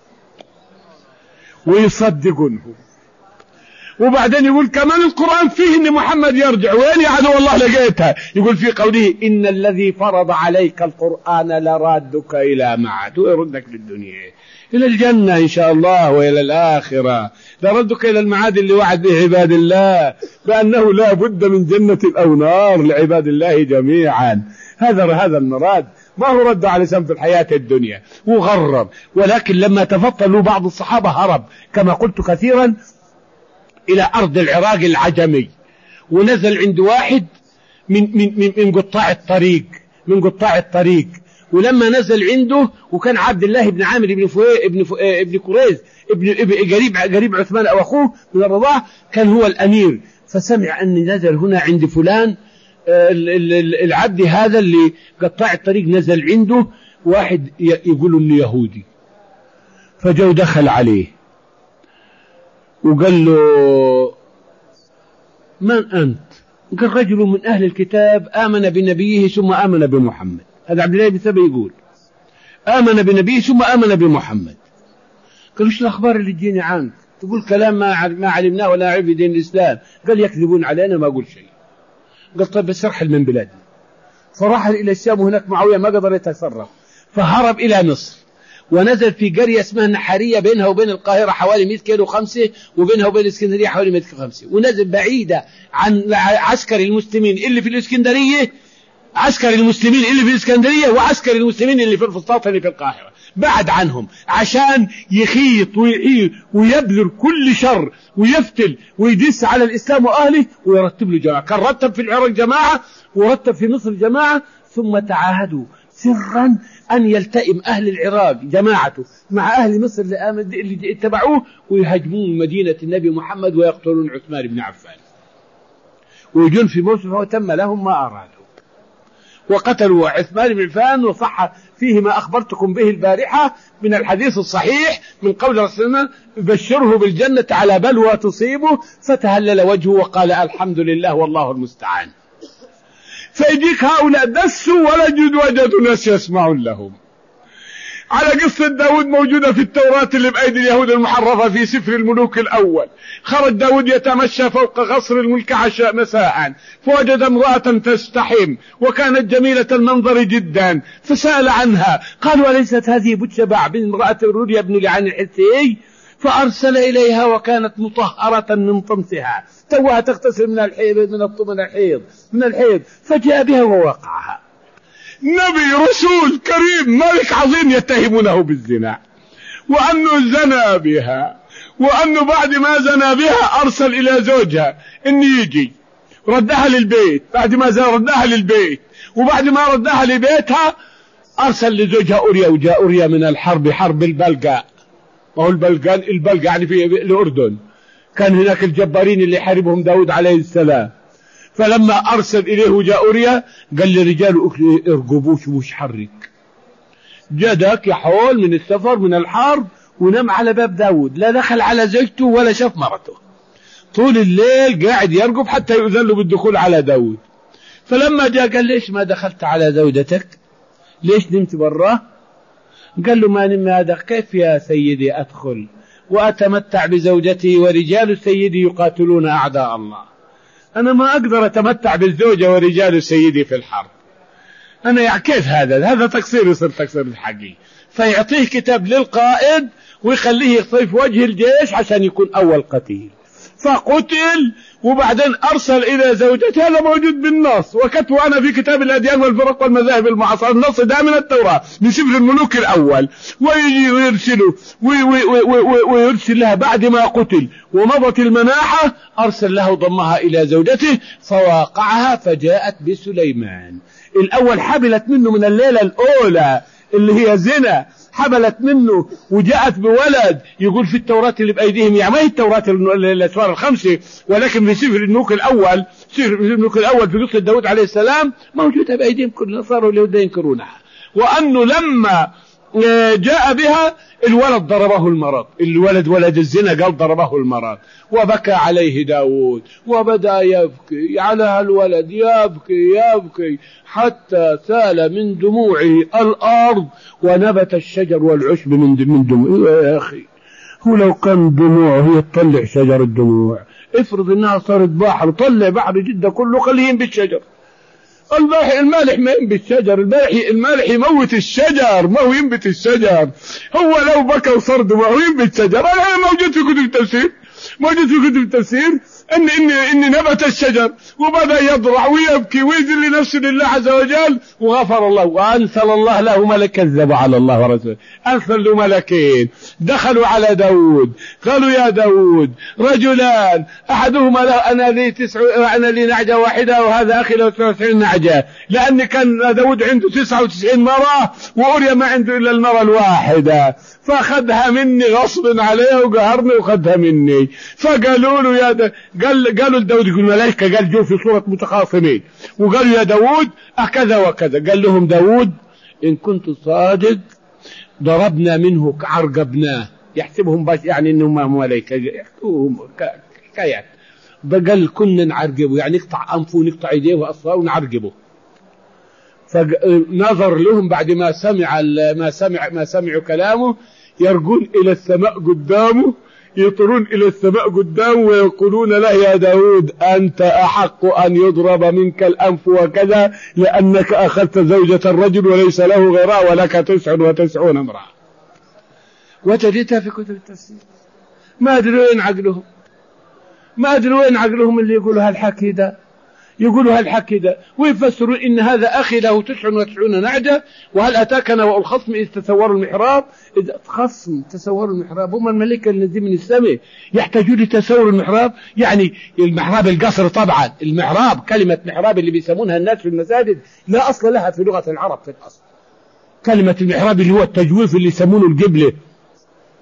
ويصدقونهم. وبعدين يقول كمان القرآن فيه ان محمد يرجع، وين يا عدو الله لقيتها؟ يقول في قوله إن الذي فرض عليك القرآن لرادك إلى معاد، ويردك للدنيا إلى الجنة إن شاء الله وإلى الآخرة، لردك إلى المعاد اللي وعد به عباد الله بأنه لا بد من جنة أو نار لعباد الله جميعا. هذا هذا المراد، ما هو رد على سم في الحياة الدنيا وغرر. ولكن لما تفضلوا بعض الصحابة هرب كما قلت كثيرا إلى أرض العراق العجمي، ونزل عند واحد من من من, من قطاع الطريق من قطاع الطريق ولما نزل عنده، وكان عبد الله بن عامر بن فوي ابن فو ابن كريز ابن قريب قريب عثمان أو أخوه من الرضاعة، كان هو الأمير، فسمع أن نزل هنا عند فلان العبد هذا اللي قطاع الطريق، نزل عنده واحد يقول انه يهودي، فجو دخل عليه وقال له من أنت؟ قال رجل من أهل الكتاب آمن بنبيه ثم آمن بمحمد. هذا عبد الله بن سبأ يقول آمن بنبيه ثم آمن بمحمد. قال وش الأخبار اللي تجيني عنك؟ تقول كلام ما ما علمناه ولا نعرف دين الإسلام. قال يكذبون علينا ما أقول شيء. قال طيب بس ارحل من بلادنا. فرحل إلى الشام، وهناك معاوية ما قدر يتصرف، فهرب إلى مصر ونزل في قرية اسمها النحارية، بينها وبين القاهرة حوالي مئة كيلو خمسة، وبينها وبين الإسكندرية حوالي مئة كيلو خمسة، ونزل بعيدة عن عسكر المسلمين اللي في الإسكندرية، عسكر المسلمين اللي في الإسكندرية وعسكر المسلمين اللي في الفسطاط اللي في القاهرة، بعد عنهم عشان يخيط ويعير ويبذل كل شر ويفتل ويدس على الإسلام وأهله ويرتب له جماعة. كان رتب في العراق جماعة ورتب في مصر جماعة، ثم تعاهدوا سرا أن يلتئم أهل العراق جماعته مع أهل مصر اللي اتبعوه ويهاجمون مدينة النبي محمد ويقتلون عثمان بن عفان ويجون في موسم، وتم لهم ما أرادوا. وقتلوا عثمان بن عفان، وصح فيه ما أخبرتكم به البارحة من الحديث الصحيح من قول رسول الله بشره بالجنة على بلوى تصيبه، فتهلل وجهه وقال الحمد لله والله المستعان. فيجيك هؤلاء دسوا ولا جد وجدوا ناس يسمعون لهم. على قصة داود موجودة في التوراة اللي بأيدي اليهود المحرفة في سفر الملوك الأول. خرج داود يتمشى فوق قصر الملك عشاء مساء، فوجد امرأة تستحم وكانت جميلة المنظر جدا، فسأل عنها، قالوا أليست هذه بتشبع بامرأة رؤيا بن لعان الحثي؟ فأرسل إليها وكانت مطهرة من طمسها، توها تغتسل من الحيض من من الحيض من الحيض فجاء بها ووقعها. نبي رسول كريم ملك عظيم يتهمونه بالزنا، وأنه زنى بها، وأنه بعد ما زنى بها أرسل إلى زوجها إن يجي، ردها للبيت، بعد ما ردها للبيت وبعد ما ردها لبيتها أرسل لزوجها أوريا، وجاء أوريا من الحرب، حرب البلقاء، وهو البلقاء البلقاء يعني في الأردن، كان هناك الجبارين اللي حاربهم داود عليه السلام. فلما أرسل إليه وجاء أوريا قال لرجال ارقبوش وش حرك، جدك يحول من السفر من الحرب ونام على باب داود، لا دخل على زوجته ولا شاف مرته، طول الليل قاعد يرقب حتى يؤذن له بالدخول على داود. فلما جاء قال ليش ما دخلت على زوجتك، ليش نمت براه؟ قال له ما نم هذا، كيف يا سيدي أدخل وأتمتع بزوجتي ورجال سيدي يقاتلون أعداء الله؟ أنا ما أقدر أتمتع بالزوجة ورجال سيدي في الحرب. أنا يعني كيف هذا؟ هذا تقصير، يصير تقصير الحقيقي. فيعطيه كتاب للقائد ويخليه يصيف وجه الجيش عشان يكون أول قتيل، فقتل. وبعدين أرسل إلى زوجته، هذا موجود بالنص وكتبه أنا في كتاب الأديان والفرق والمذاهب المعاصرة، النص ده من التوراة من سفر الملوك الأول. ويجي ويرسله ويرسل لها بعد ما قتل ومضت المناحة، أرسل له ضمها إلى زوجته فواقعها فجاءت بسليمان. الأول حبلت منه من الليلة الأولى اللي هي زنا، حبلت منه وجاءت بولد. يقول في التوراة اللي بأيديهم، يعني ما هي التوراة الأسفار الخمسة، ولكن في سفر الملوك الأول، سفر الملوك الأول في قصة داود عليه السلام موجودة بأيديهم، كل صاروا اليهود ينكرونها. وأنه لما جاء بها الولد ضربه المرض، الولد ولد الزنا قال ضربه المرض، وبكى عليه داود وبدأ يبكي على الولد، يبكي يبكي حتى سال من دموعه الأرض ونبت الشجر والعشب من من دموعه. يا أخي هو لو كان دموعه يطلع شجر الدموع، افرض انها صارت بحر، طلع بحر جدة كله خليهم بالشجر. المالح المالح ما ينبت الشجر، المالح المالح يموت الشجر، ما هو ينبت الشجر. هو لو بكى وصار دموع هو ينبت الشجر. هذا موجود في كتب التفسير، موجود في كتب التفسير ان ان ان نبت الشجر وبدا يضرع ويبكي ويذل نفسه لله عز وجل، وغفر الله وانزل الله له ملك كذب على الله ورسوله، ارسل له ملكين دخلوا على داود قالوا يا داود رجلان احدهما له انا لي تسع انا لي نعجه واحده وهذا اخي له تسع وتسعين نعجه، لان كان داود عنده تسعة وتسعين مره وأوريا ما عنده الا المره الواحده، فاخذها مني غصب عليه وقهرني وخذها مني. فقالوا له يا دا قال قالوا لداود، يقول الملائكه قال جو في صوره متخاصمين وقالوا يا داود أكذا وكذا. قال لهم داود إن كنت صادق ضربنا منه عرقبناه، يحسبهم باش يعني إنهم ملائكة يحكوهم حكايات. قال كنا نعرقبه يعني نقطع أنفه ونقطع يديه وأصفاه ونعرقبه. فنظر لهم بعد ما سمع ما سمع ما سمعوا كلامه، يرجون إلى السماء قدامه، يطرون إلى السماء قدامه ويقولون له يا داود أنت أحق أن يضرب منك الأنف وكذا، لأنك أخذت زوجة الرجل وليس له غيرها ولك تسع وتسعون امرأة. وتجدها في كتب التفسير. ما أدري وين عقلهم، ما أدري وين عقلهم اللي يقولوا هالحكي ده، يقولوا هالحكي ده ويفسرون إن هذا أخي له تسع وتسعون نعجة، وهل أتاك نبأ الخصم إذ تسوروا المحراب. إذا خصم تسوروا المحراب، هم الملائكة الذين من السماء يحتاجون لتسور المحراب، يعني المحراب القصر طبعا. المحراب كلمة محراب اللي بيسمونها الناس في المساجد لا أصل لها في لغة العرب في الأصل. كلمة المحراب اللي هو التجويف اللي يسمونه القبلة،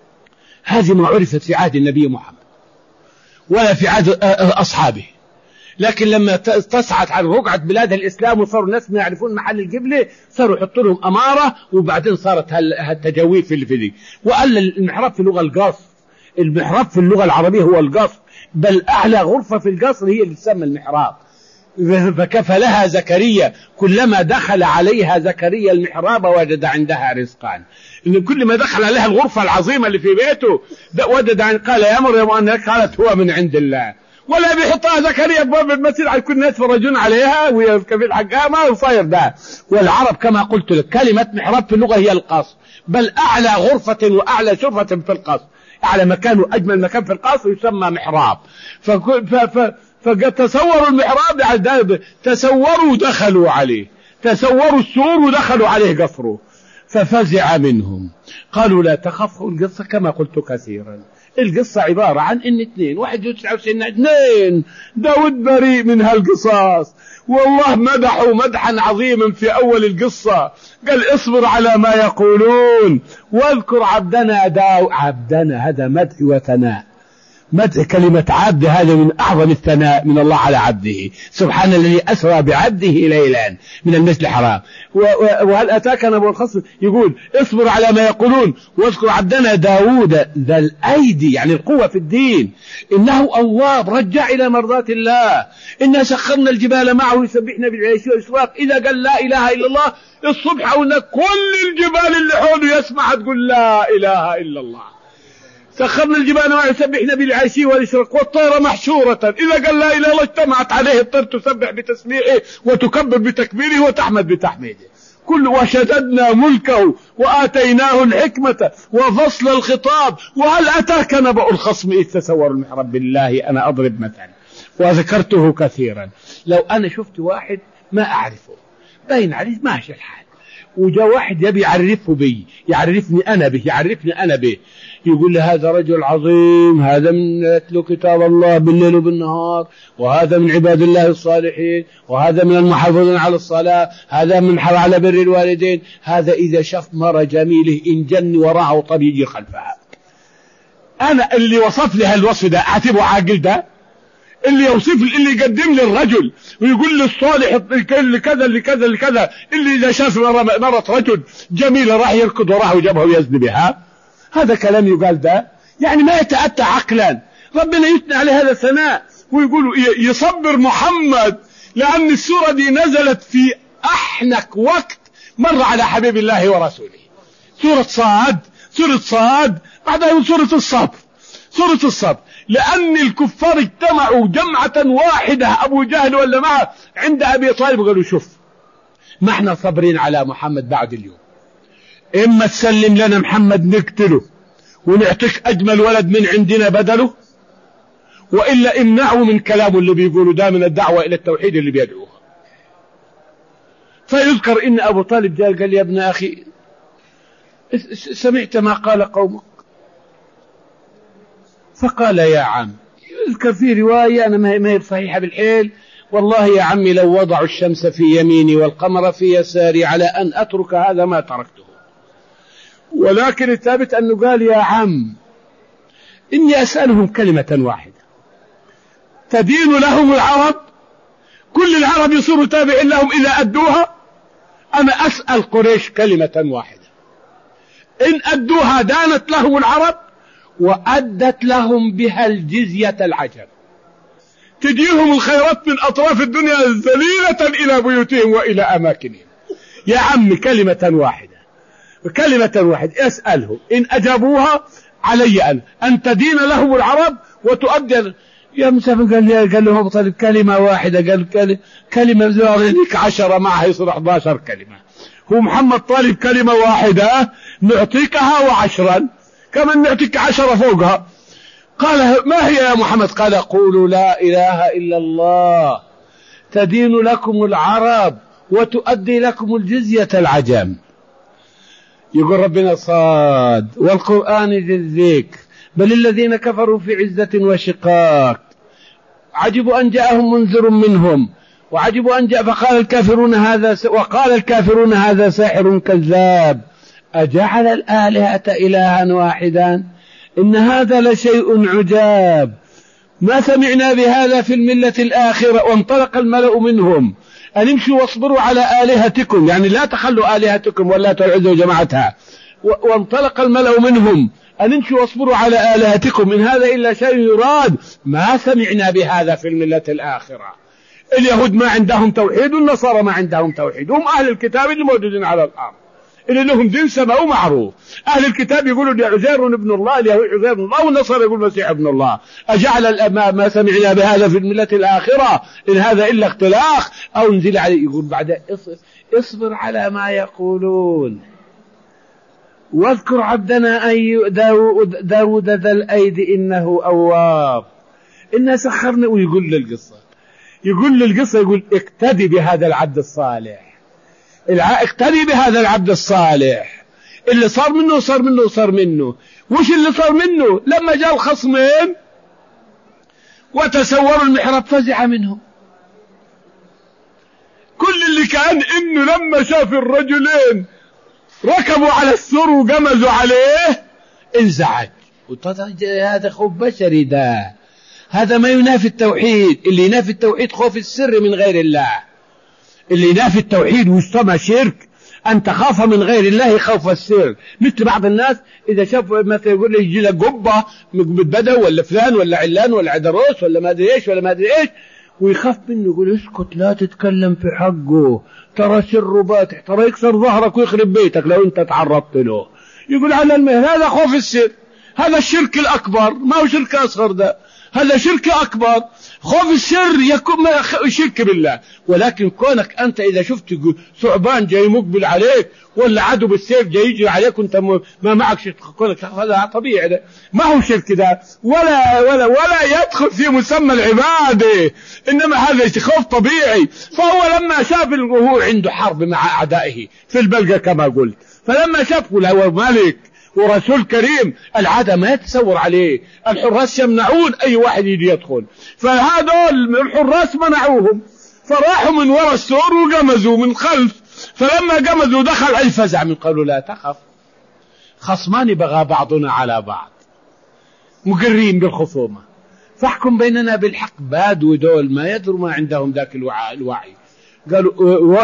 هذه ما عرفت في عهد النبي محمد ولا في عهد أصحابه. لكن لما تصعد عن رقعة بلاد الإسلام وصاروا الناس ما يعرفون محل القبلة صاروا يحطوا لهم أمارة، وبعدين صارت هالتجاويف اللي في دي. وقال المحراب في اللغة القصر، المحراب في اللغة العربية هو القصر، بل أعلى غرفة في القصر هي اللي تسمى المحراب. فكفلها زكريا كلما دخل عليها زكريا المحراب وجد عندها رزقا. إن كل ما دخل عليها الغرفة العظيمة اللي في بيته وجد عن قال يا مريم أنك قالت هو من عند الله. ولا بيحطها زكريا بباب المسجد على كل الناس يتفرجون عليها وهي في الحقامة وصاير ده. والعرب كما قلت لك كلمة محراب في اللغة هي القصر، بل أعلى غرفة وأعلى شرفة في القصر، أعلى مكان وأجمل مكان في القصر يسمى محراب. فتصوروا المحراب يعني تصوروا دخلوا عليه، تصوروا السور ودخلوا عليه قصره. ففزع منهم قالوا لا تخافوا. القصة كما قلت كثيرا القصة عبارة عن ان اثنين واحد يتسعى سنة اثنين داود بريء من هالقصاص. والله مدحوا مدحا عظيما في اول القصة، قال اصبر على ما يقولون واذكر عبدنا داو. عبدنا هذا مدح وثناء، مدح كلمة عبد هذا من أعظم الثناء من الله على عبده. سبحان الذي أسرى بعبده ليلا من المسجد الحرام. وهل أتاك نبأ الخصم يقول اصبر على ما يقولون واذكر عبدنا داود ذا الأيدي، يعني القوة في الدين، إنه أواب رجع إلى مرضات الله. إنا سخرنا الجبال معه يسبحنا بالعشي والإشراق. إذا قال لا إله إلا الله الصبح أو كل الجبال اللي حوله يسمع تقول لا إله إلا الله. سخرنا الجبال معه يسبحنا بالعشي والإشراق والطير محشورة. إذا قال لا إله إلا الله اجتمعت عليه الطير تسبح بتسبيحه وتكبر بتكبيره وتحمد بتحميده. كل وشددنا ملكه وآتيناه الحكمة وفصل الخطاب. وهل أتاك نبأ الخصم إذ تسوروا المحراب. بالله أنا أضرب مثلا وذكرته كثيرا. لو أنا شفت واحد ما أعرفه باين عليه ماشي الحال، وجاء واحد يبي يعرفه بي، يعرفني أنا به، يعرفني أنا به، يقول له هذا رجل عظيم، هذا من يتلو كتاب الله بالليل وبالنهار، وهذا من عباد الله الصالحين، وهذا من المحافظين على الصلاة، هذا من حر على بر الوالدين. هذا إذا شاف مرة جميله إن جن وراءه طب يجي خلفها. أنا اللي وصف لي هالوصف ده أعتبره عاقل؟ ده اللي يوصف لي، اللي يقدم لي الرجل ويقول لي الصالح اللي كذا اللي كذا اللي كذا، اللي إذا شاف مرة مرة رجل جميلة راح يركض وراها وجابها ويزني بها. هذا كلام يقال ده يعني ما يتأتى عقلا. ربنا يثني عليه هذا الثناء ويقولوا يصبر محمد لأن السورة دي نزلت في أحنك وقت مر على حبيب الله ورسوله. سورة صاد، سورة صاد بعدها سورة الصبر، سورة الصبر، لأن الكفار اجتمعوا جمعة واحدة أبو جهل ولا معه عند أبي طالب قالوا شوف ما احنا صبرين على محمد بعد اليوم، إما تسلم لنا محمد نقتله ونعطيك أجمل ولد من عندنا بدله، وإلا امنعه من كلامه اللي بيقولوا ده من الدعوة إلى التوحيد اللي بيدعوها. فيذكر إن أبو طالب جاء قال يا ابن أخي سمعت ما قال قومك؟ فقال يا عم، يذكر في رواية أنا ما هي صحيحة بالحيل، والله يا عمي لو وضعوا الشمس في يميني والقمر في يساري على أن أترك هذا ما تركته. ولكن الثابت أنه قال يا عم إني أسألهم كلمة واحدة تدين لهم العرب، كل العرب يصيروا تابعين لهم إذا أدوها. أنا أسأل قريش كلمة واحدة إن أدوها دانت لهم العرب وأدت لهم بها الجزية العجب، تجيهم الخيرات من أطراف الدنيا ذليلة إلى بيوتهم وإلى أماكنهم. يا عم كلمة واحدة، كلمة واحدة أسألهم إن أجابوها علي أن أن تدين لهم العرب وتؤدي. يا مسافر قال لي قال له طالب كلمة واحدة، قال كلمة كلمة زارينك عشرة معها يصير أحد عشر كلمة. هو محمد طالب كلمة واحدة نعطيكها وعشرا كمان نعطيك عشرة فوقها. قال ما هي يا محمد؟ قال قولوا لا إله إلا الله تدين لكم العرب وتؤدي لكم الجزية العجم. يقول ربنا صاد والقرآن ذي الذكر بل الذين كفروا في عزة وشقاق عجبوا أن جاءهم منذر منهم وعجبوا أن جاء فقال الكافرون هذا س... وقال الكافرون هذا ساحر كذاب أجعل الآلهة إلها واحدا إن هذا لشيء عجاب ما سمعنا بهذا في الملة الآخرة. وانطلق الملأ منهم أن امشوا واصبروا على آلهتكم، يعني لا تخلوا آلهتكم ولا تعزوا جماعتها. وانطلق الملأ منهم أن امشوا واصبروا على آلهتكم إن هذا إلا شيء يراد. ما سمعنا بهذا في الملة الآخرة. اليهود ما عندهم توحيد والنصارى ما عندهم توحيد، هم أهل الكتاب اللي موجودين على الأرض اللي لهم دين سماوي معروف. أهل الكتاب يقولوا يا عزير ابن الله، اليهود عزير ابن الله، والنصارى يقول المسيح ابن الله. أجعل الأمام ما سمعنا بهذا في الملة الآخرة إن هذا إلا اختلاق أو انزل عليه. يقول بعد اصبر على ما يقولون واذكر عبدنا أي داود, داود ذا الأيد إنه أواب إنا سخرنا. ويقول للقصة يقول للقصة يقول اقتدي بهذا العبد الصالح، اقتدي بهذا العبد الصالح اللي صار منه صار منه صار منه. وش اللي صار منه؟ لما جاء الخصمين وتسوروا المحراب فزع منهم. كل اللي كان انه لما شاف الرجلين ركبوا على السور وقمزوا عليه انزعج. هذا خوف بشري، ده هذا ما ينافي التوحيد. اللي ينافي التوحيد خوف السر من غير الله. اللي ينافي التوحيد واجتمع شرك أن تخاف من غير الله خوف السر. مثل بعض الناس إذا شاف مثلا يقول لي يجي لك قبة بدو ولا فلان ولا علان ولا عدروس ولا ما أدري إيش ولا ما أدري إيش، ويخاف منه يقول اسكت لا تتكلم في حقه، ترى سر باتح، ترى يكسر ظهرك ويخرب بيتك لو أنت تعرضت له. يقول على المهل هذا خوف السر، هذا الشرك الأكبر، ما هو شرك أصغر، ده هذا شرك أكبر. خوف السر يكون شرك بالله. ولكن كونك أنت إذا شفت ثعبان جاي مقبل عليك ولا عدو بالسيف جاي يجري عليك وانت ما معك شرك، كونك هذا طبيعي، ده ما هو شرك، ده ولا ولا ولا يدخل في مسمى العبادة، إنما هذا خوف طبيعي. فهو لما شاف وهو عنده حرب مع أعدائه في البلقة كما قلت، فلما شاف هو مالك ورسول كريم العادة ما يتصور عليه، الحراس يمنعون أي واحد يجي يدخل، فهذول الحراس منعوهم فراحوا من وراء السور وقمزوا من خلف. فلما قمزوا دخل أي فزع من قالوا لا تخف، خصمان بغى بعضنا على بعض مقرين بالخصومة فاحكم بيننا بالحق. بادوا دول ما يدروا ما عندهم ذاك الوعي، قالوا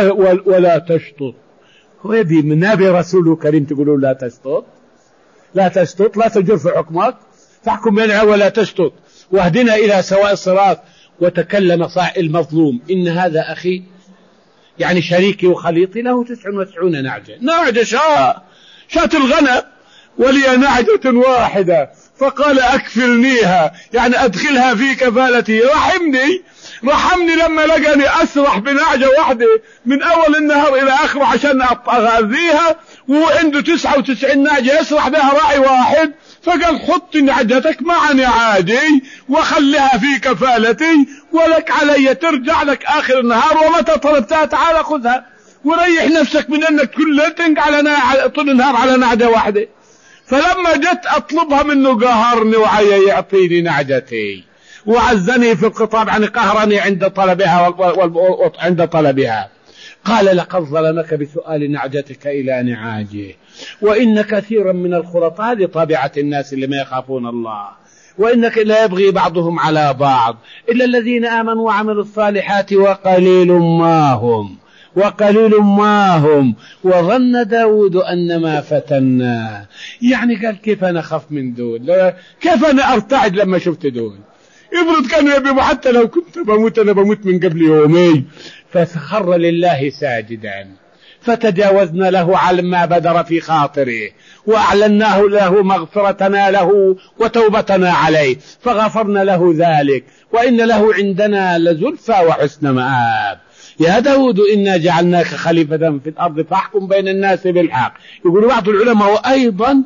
ولا تشطط. هو يبي من نبي رسوله كريم تقولوا لا تشطط، لا تشطط، لا تجر في حكمك، فاحكم بيننا ولا تشطط واهدنا إلى سواء الصراط. وتكلم صاحب المظلوم إن هذا أخي، يعني شريكي وخليطي، له تسع وتسعون نعجة، نعجة شاء شاة الغنم ولي نعجة واحدة، فقال أكفلنيها، يعني أدخلها في كفالتي، رحمني رحمني لما لقاني أسرح بنعجة واحدة من أول النهار إلى آخره عشان أغذيها، وعنده تسعة وتسعين نعجة يسرح بها راعي واحد، فقال حط نعجتك مع نعاجي وخلها في كفالتي ولك علي، ترجع لك آخر النهار ومتى طلبتها تعال خذها، وريح نفسك من أنك كل تنق على طول النهار على نعجة واحدة. فلما جت أطلبها منه قهرني وعي يعطيني نعجتي وعزني في الخطاب، يعني قهرني عند طلبها عند طلبها. قال لقد ظلمك بسؤال نعجتك إلى نعاجه، وإن كثيرا من الخلطاء لطبيعة الناس اللي ما يخافون الله، وإنك لا يبغي بعضهم على بعض إلا الذين آمنوا وعملوا الصالحات وقليل ما هم وقليل ما هم وظن داود أنما فتنا. يعني قال كيف أنا أخاف من دول، كيف أنا أرتعد لما شفت دول، افرض كانوا يبيبوا حتى لو كنت بموت أنا بموت من قبل يومين. فخر لله ساجدا، فتجاوزنا له على ما بدر في خاطره وأعلناه له مغفرتنا له وتوبتنا عليه فغفرنا له ذلك، وإن له عندنا لزلفى وحسن مآب. يا داود إنا جعلناك خليفة في الأرض فاحكم بين الناس بالحق. يقول بعض العلماء وأيضا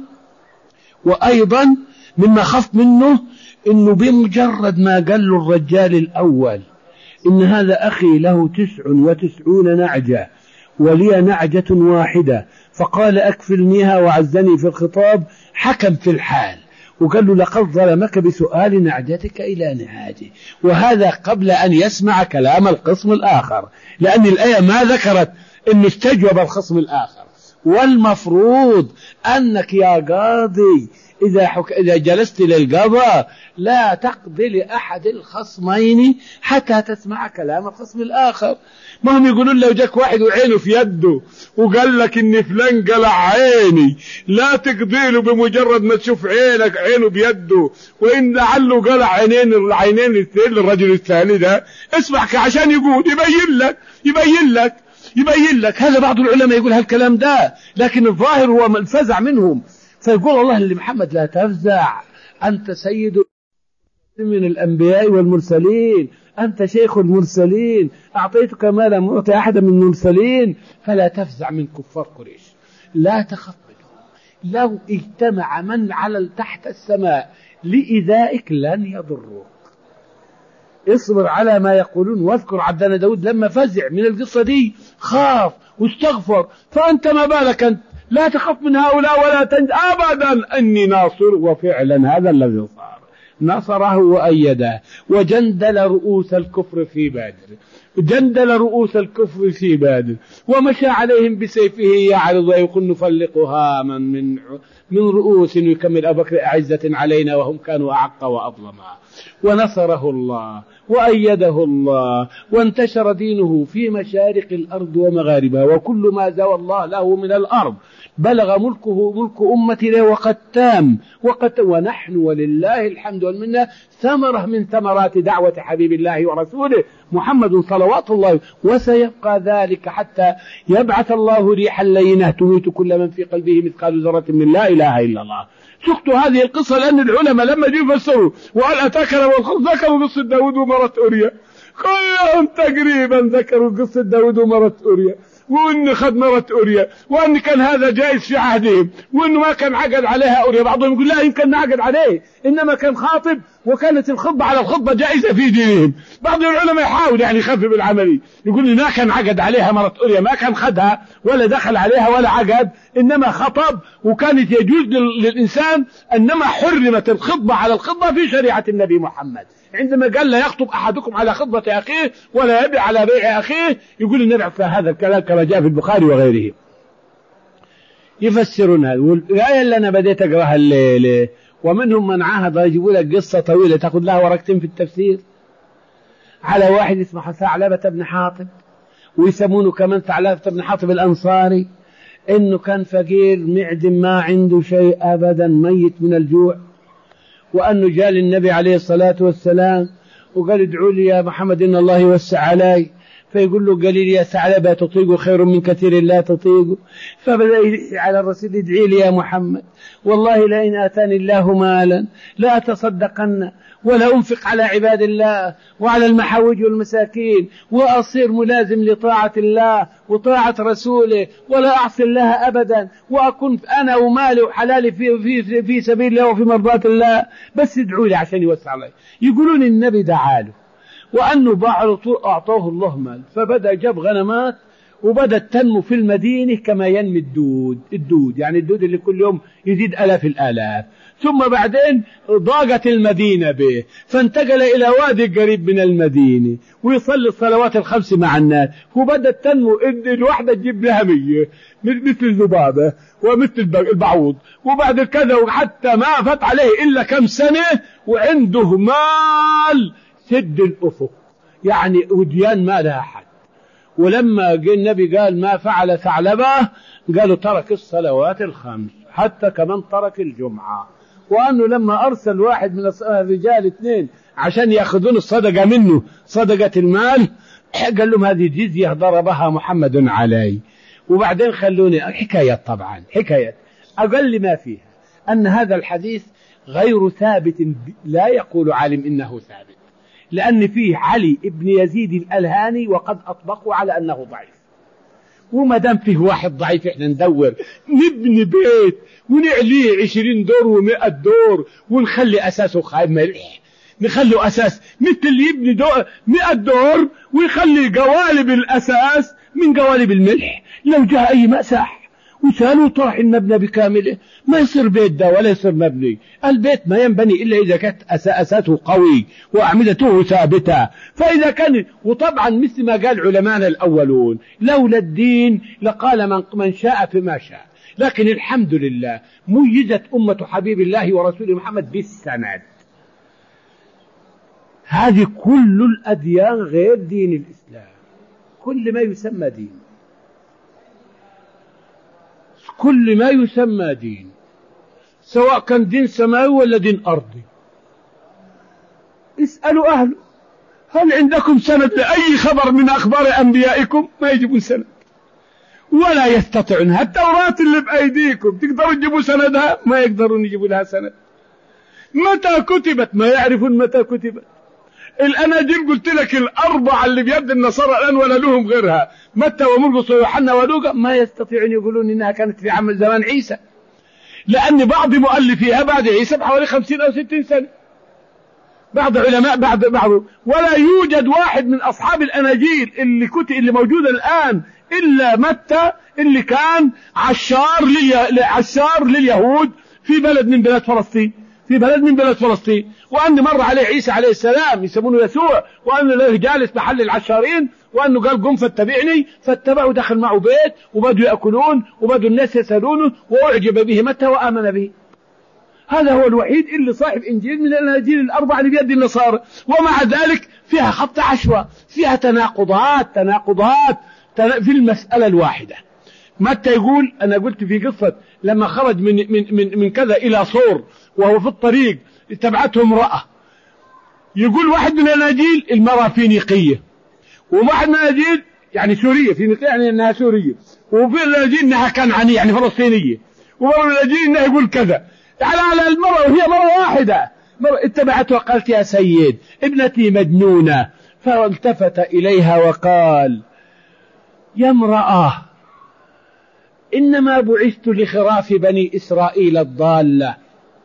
وأيضا مما خف منه إنه بمجرد ما قال له الرجال الأول إن هذا أخي له تسع وتسعون نعجة ولي نعجة واحدة، فقال أكفلنيها وعزني في الخطاب، حكم في الحال وقال له لقد ظلمك بسؤال نعجتك إلى نعاجه، وهذا قبل أن يسمع كلام القسم الآخر، لأن الآية ما ذكرت أنه استجوب الخصم الآخر. والمفروض أنك يا قاضي إذا, حك... إذا جلست للقضاء لا تقضي لأحد الخصمين حتى تسمع كلام الخصم الآخر. ما هم يقولون لو جاك واحد وعينه في يده وقال لك إن فلان قلع عيني لا تقضي له بمجرد ما تشوف عينك عينه بيده، وإن لعله قلع عينين العينين الاثنين للرجل الثاني ده اسمعك عشان يقول يبين لك يبين لك يبين لك. هذا بعض العلماء يقول هالكلام ده، لكن الظاهر هو الفزع منهم. فيقول الله لمحمد لا تفزع، أنت سيد من الأنبياء والمرسلين، أنت شيخ المرسلين، أعطيتك ما لم أعطي أحد من المرسلين، فلا تفزع من كفار قريش، لا تخف منهم، لو اجتمع من على تحت السماء لإيذائك لن يضروك، اصبر على ما يقولون. واذكر عبدنا داود لما فزع من القصة دي خاف واستغفر، فأنت ما بالك أنت لا تخف من هؤلاء ولا تنج أبدا أني ناصر. وفعلا هذا الذي صار، نصره وأيده وجندل رؤوس الكفر في بدر، جندل رؤوس الكفر في بدر ومشى عليهم بسيفه يعرض ويقول نفلق هاما من من رؤوس ويكمل أبو بكر أعزة علينا وهم كانوا أعق وأظلما. ونصره الله وأيده الله وانتشر دينه في مشارق الأرض ومغاربها، وكل ما زوى الله له من الأرض بلغ ملكه ملك أمتنا وقد تام وقد ونحن ولله الحمد والمنة ثمرة من ثمرات دعوة حبيب الله ورسوله محمد صلوات الله. وسيبقى ذلك حتى يبعث الله ريحا لينة تميت كل من في قلبه مثقال ذرة من لا إله إلا الله. سقط هذه القصة لأن العلماء لما جوا يفسروا وقال أتاك ذكروا قصة داود ومرة أوريا، كلهم تقريبا ذكروا قصة داود ومرة أوريا، وإن خد مرة أوريا، وأن كان هذا جائز في عهدهم، وإنه ما كان عقد عليها أوريا. بعضهم يقول لا يمكن نعقد عليه، إنما كان خاطب وكانت الخطبة على الخطبة جائزة في دينهم. بعض العلماء يحاول يعني يخفف العملي، يقول ما كان عقد عليها مرة أوريا، ما كان خدها ولا دخل عليها ولا عقد، إنما خطب وكانت يجوز للإنسان، إنما حرمت الخطبة على الخطبة في شريعة النبي محمد. عندما قال لا يخطب أحدكم على خطبة أخيه ولا يبيع على بيع أخيه، يقول النبي في هذا الكلام كما جاء في البخاري وغيره. يفسرون هذا. والآية اللي أنا بديت أقرأها الليلة ومنهم من عاهد يجيبوا لك قصة طويلة تأخذ لها ورقتين في التفسير على واحد اسمه ثعلبة بن حاطب، ويسمونه كمان ثعلبة بن حاطب الأنصاري، إنه كان فقير معدم ما عنده شيء أبدا ميت من الجوع، وأنه جاء للنبي عليه الصلاة والسلام وقال ادعوا لي يا محمد إن الله يوسع علي، فيقول له قليل يا ثعلبة تطيق خير من كثير لا تطيق. فبدأ على الرسول ادعي لي يا محمد والله لئن آتاني الله مالا لا أتصدقن ولا أنفق على عباد الله وعلى المحاوج والمساكين وأصير ملازم لطاعة الله وطاعة رسوله ولا أعصي الله أبدا، وأكون أنا ومالي وحلالي في, في, في سبيل الله وفي مرضاة الله، بس ادعوا لي عشان يوسع علي. يقولون النبي دعاله وأنه باع أعطاه الله مال، فبدأ جاب غنمات وبدأت تنمو في المدينة كما ينمي الدود الدود يعني الدود اللي كل يوم يزيد ألاف الآلاف. ثم بعدين ضاقت المدينة به فانتقل إلى وادي قريب من المدينة ويصلي الصلوات الخمس مع الناس، وبدأت تنمو الواحدة تجيب لها مية مثل الذبابة ومثل البعوض، وبعد كذا وحتى ما فات عليه إلا كم سنة وعنده مال سد الأفق، يعني وديان ما لها حد. ولما جاء النبي قال ما فعل ثعلبة قالوا ترك الصلوات الخمس حتى كمان ترك الجمعة، وأنه لما أرسل واحد من الرجال اثنين عشان يأخذون الصدقة منه صدقة المال قال لهم هذه جزية ضربها محمد علي. وبعدين خلوني حكاية طبعا حكاية أقل ما فيها أن هذا الحديث غير ثابت، لا يقول عالم إنه ثابت، لأن فيه علي ابن يزيد الألهاني وقد أطبقوا على أنه ضعيف. وما دام فيه واحد ضعيف احنا ندور نبني بيت ونعليه عشرين دور ومئة دور ونخلي أساسه خايب ملح، نخليه أساس مثل اللي يبني دور مئة دور ويخلي قوالب الأساس من قوالب الملح. لو جاء أي مسح وسألوا طرح المبنى بكامله ما يصير بيت ده ولا يصير مبني. البيت ما ينبني إلا إذا كانت أساسه قوي وأعمدته ثابتة. فإذا كان وطبعا مثل ما قال علمانا الأولون لولا الدين لقال من, من شاء فيما شاء، لكن الحمد لله ميزت أمة حبيب الله ورسوله محمد بالسند. هذه كل الأديان غير دين الإسلام، كل ما يسمى دين، كل ما يسمى دين، سواء كان دين سماوي ولا دين أرضي، اسألوا أهله هل عندكم سند لأي خبر من أخبار أنبيائكم؟ ما يجيبون سند ولا يستطيعون. التوراة اللي بأيديكم تقدروا تجيبوا سندها؟ ما يقدرون يجيبوا لها سند. متى كتبت؟ ما يعرفون متى كتبت. الأناجيل قلت لك الأربعة اللي بيد النصارى الآن ولا لهم غيرها، متى ومرقس ويوحنا ولوقا، ما يستطيعون يقولون إنها كانت في عام زمان عيسى، لأن بعض مؤلفيها بعد عيسى بحوالي خمسين أو ستين سنة، بعض علماء بعض بعض ولا يوجد واحد من أصحاب الأناجيل اللي كتب اللي موجودة الآن إلا متى اللي كان عشار للي... عشار لليهود في بلد من بلاد فلسطين، في بلد من بلاد فلسطين، وأن مر عليه عيسى عليه السلام يسمونه يسوع، وأنه له جالس محل العشارين، وأنه قال قم فاتبعني، فاتبعوا دخل معه بيت وبدوا يأكلون وبدوا الناس يسألونه وأعجب به متى وآمن به. هذا هو الوحيد اللي صاحب إنجيل من الأناجيل الأربعة اللي بيد النصارى، ومع ذلك فيها خط عشوة، فيها تناقضات تناقضات في المسألة الواحدة. متى يقول، أنا قلت في قصة لما خرج من من من من كذا إلى صور وهو في الطريق تبعته امرأة، يقول واحد من الأناجيل المرأة فينيقية، وواحد من الأناجيل يعني سورية، فينيقية يعني أنها سورية، وفي الأناجيل أنها كنعانية يعني فلسطينية، وفي الأناجيل أنها يقول كذا. تعال على المرأة وهي مرة واحدة، مرة اتبعته وقالت يا سيد ابنتي مجنونة، فالتفت إليها وقال يا امرأة إنما بعثت لخراف بني إسرائيل الضالة.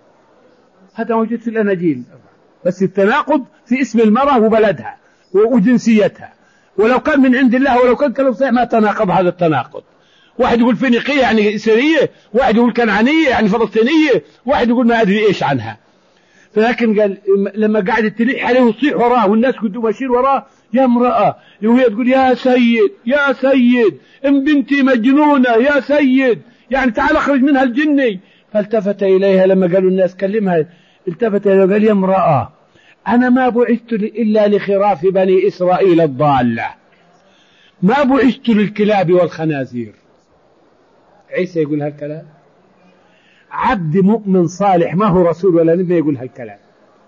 هذا موجود في الأناجيل، بس التناقض في اسم المرأة وبلدها وجنسيتها، ولو كان من عند الله ولو كان كلام صحيح ما تناقض هذا التناقض. واحد يقول فينيقية يعني سورية، واحد يقول كنعانية يعني فلسطينية، واحد يقول ما أدري إيش عنها. فلكن قال لما قعدت تلح عليه وتصيح وراه والناس كنتوا ماشيين وراه يا امرأة، وهي تقول يا سيد يا سيد ام بنتي مجنونة يا سيد، يعني تعال اخرج منها الجني. فالتفت إليها لما قالوا الناس كلمها، التفت إليها وقال يا امرأة أنا ما بعثت إلا لخراف بني إسرائيل الضالة، ما بعثت للكلاب والخنازير. عيسى يقول هالكلام؟ عبد مؤمن صالح ما هو رسول ولا نبي يقول هالكلام،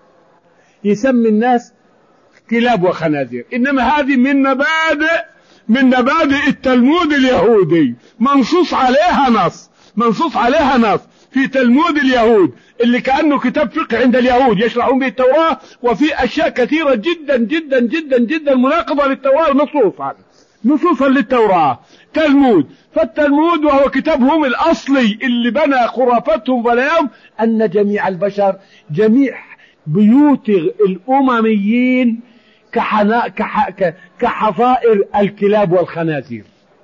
يسمي الناس كلاب وخنازير. إنما هذه من مبادئ من مبادئ التلمود اليهودي، منصوص عليها نص منصوص عليها نص في تلمود اليهود اللي كأنه كتاب فقه عند اليهود يشرحون به التوراة، وفي أشياء كثيرة جدا جدا جدا جدا مناقضة للتوراة نصوصا نصوصا للتوراة تلمود. فالتلمود وهو كتابهم الأصلي اللي بنى خرافتهم ولاهم أن جميع البشر جميع بيوت الأمميين كحنا كح كحظائر الكلاب والخنازير،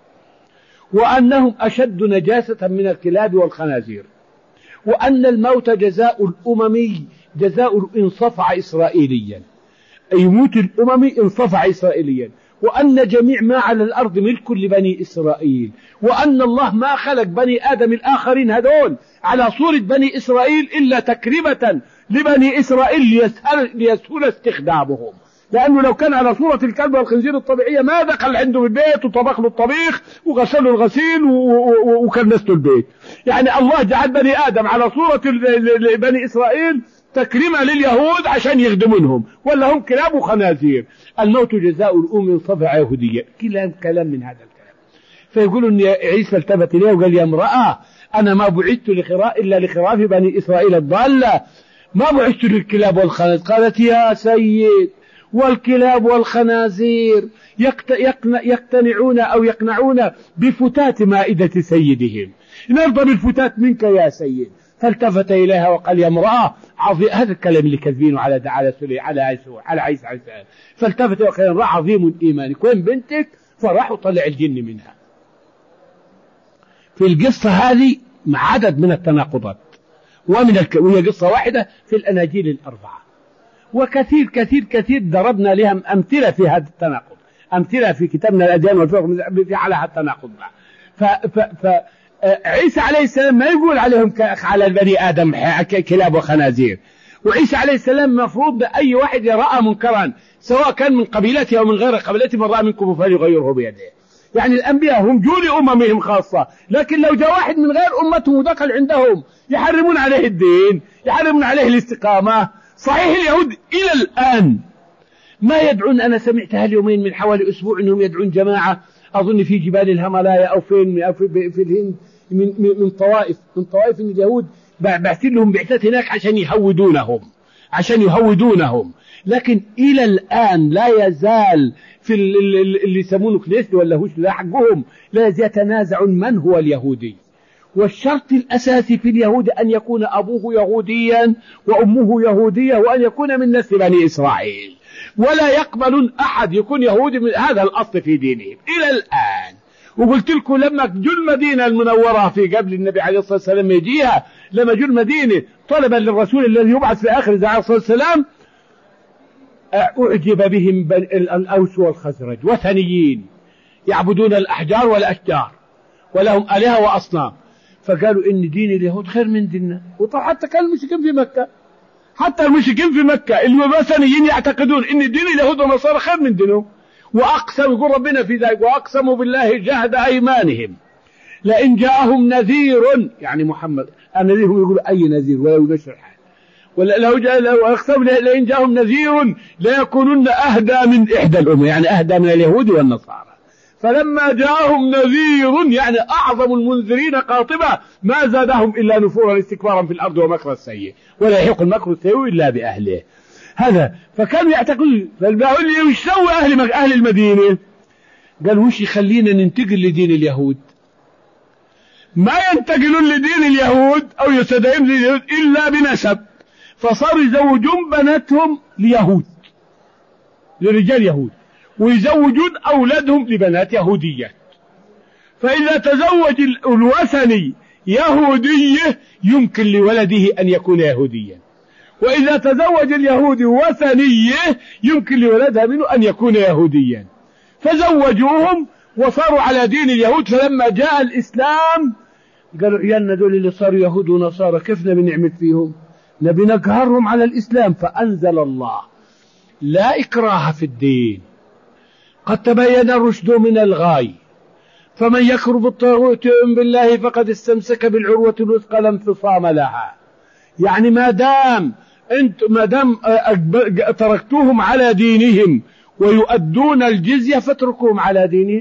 وأنهم أشد نجاسة من الكلاب والخنازير، وأن الموت جزاء الأممي جزاء إن صفع إسرائيليا، يموت الأممي إن صفع إسرائيليا، وأن جميع ما على الأرض ملك لبني إسرائيل، وأن الله ما خلق بني آدم الآخرين هذول على صورة بني إسرائيل إلا تكريمة لبني إسرائيل ليسهل, ليسهل استخدامهم، لأنه لو كان على صورة الكلب والخنزير الطبيعية ما دخل عنده البيت وطبخ له الطبيخ وغسله الغسيل وكنسته البيت. يعني الله جعل بني آدم على صورة بني إسرائيل تكريمة لليهود عشان يخدمونهم، ولا هم كلاب وخنازير. الموت جزاء الأم صفع يهودية، كلام كلام من هذا الكلام. فيقولوا أن عيسى التفت إليه وقال يا امرأة أنا ما بعثت لخراء إلا لخراف بني إسرائيل الضالة، ما بعثت للكلاب والخنازير. قالت يا سيد والكلاب والخنازير يقتنعون أو يقنعون بفتات مائدة سيدهم، نرضى بالفتات منك يا سيد. فالتفت إليها وقال يا امرأة عظيم، هذا الكلام اللي كذبينه على على سلي على عيسى على عيسى عيسى. فالتفت وقال امرأة عظيم إيمانك، وين بنتك؟ فراح وطلع الجن منها. في القصة هذه مع عدد من التناقضات، ومن الك... وهي قصة واحدة في الأناجيل الأربعة، وكثير كثير كثير ضربنا لها أمثلة في هذا التناقض، أمثلة في كتابنا الأديان والفقه في على هذا التناقض. ف... ف... ف... عيسى عليه السلام ما يقول عليهم على البني آدم كلاب وخنازير، وعيسى عليه السلام مفروض أي واحد رأى منكرا سواء كان من قبيلته أو من غير قبيلته من رأى منكم فليغيره بيده. يعني الأنبياء هم جول أممهم خاصة، لكن لو جاء واحد من غير أمته ودخل عندهم يحرمون عليه الدين، يحرمون عليه الاستقامة. صحيح اليهود إلى الآن ما يدعون، أنا سمعتها اليومين من حوالي أسبوع أنهم يدعون جماعة أظن في جبال الهيمالايا أو فين أو في, في الهند من, من طوائف من طوائف من اليهود بعثين لهم بعثات هناك عشان يهودونهم عشان يهودونهم لكن إلى الآن لا يزال في اللي يسمونه كنيست ولا هوش لا حقهم لا يزال يتنازع من هو اليهودي. والشرط الأساسي في اليهود أن يكون أبوه يهوديا وأمه يهودية وأن يكون من نسل بني إسرائيل، ولا يقبل أحد يكون يهودي من هذا الأصل في دينهم إلى الآن. وقلت لكم لما جو المدينة المنورة في قبل النبي عليه الصلاة والسلام يجيها، لما جو المدينة طلبا للرسول الذي يبعث في آخر عليه الصلاة والسلام أعجب بهم الأوس والخزرج وثنيين يعبدون الأحجار والأشجار ولهم آلهة وأصنام، فقالوا إن دين اليهود خير من ديننا. وطبعا حتى كان المشركين في مكة حتى المشركين في مكة الوثنيين يعتقدون إن دين اليهود والنصارى خير من دينهم، وأقسم يقول ربنا في ذلك وأقسموا بالله جهد أيمانهم لئن جاءهم نذير، يعني محمد النذير هو يقول أي نذير ولا يبشر حال، ولا لو جاء لو أقسم لئن جاءهم نذير ليكونن أهدى من إحدى الأمم، يعني أهدى من اليهود والنصارى. فلما جاءهم نذير يعني أعظم المنذرين قاطبة ما زادهم إلا نفورا استكبارا في الأرض ومكر السيء ولا يحيق المكر السيء إلا بأهله. هذا فكانوا يعتقدون. فالباقي وش سوى أهل أهل المدينة؟ قال وش يخلينا ننتقل لدين اليهود؟ ما ينتقلون لدين اليهود أو يستدعون لليهود إلا بنسب، فصاروا يزوجون بناتهم ليهود لرجال يهود ويزوجون أولادهم لبنات يهوديات. فإذا تزوج الوثني يهودية يمكن لولده أن يكون يهوديا، وإذا تزوج اليهودي وثنية يمكن لولدها منه أن يكون يهوديا، فزوجوهم وصاروا على دين اليهود. فلما جاء الإسلام قالوا عيالنا دول اللي صاروا يهود ونصارى كيف نبي نعمل فيهم؟ نبي نقهرهم على الإسلام. فأنزل الله لا إكراه في الدين قد تبين الرشد من الغاي، فمن يكفر بالطاغوت ويؤمن بالله فقد استمسك بالعروة الوثقى لا انفصام لها. يعني ما دام انت ما دام تركتوهم على دينهم ويؤدون الجزية فاتركوهم على دينهم،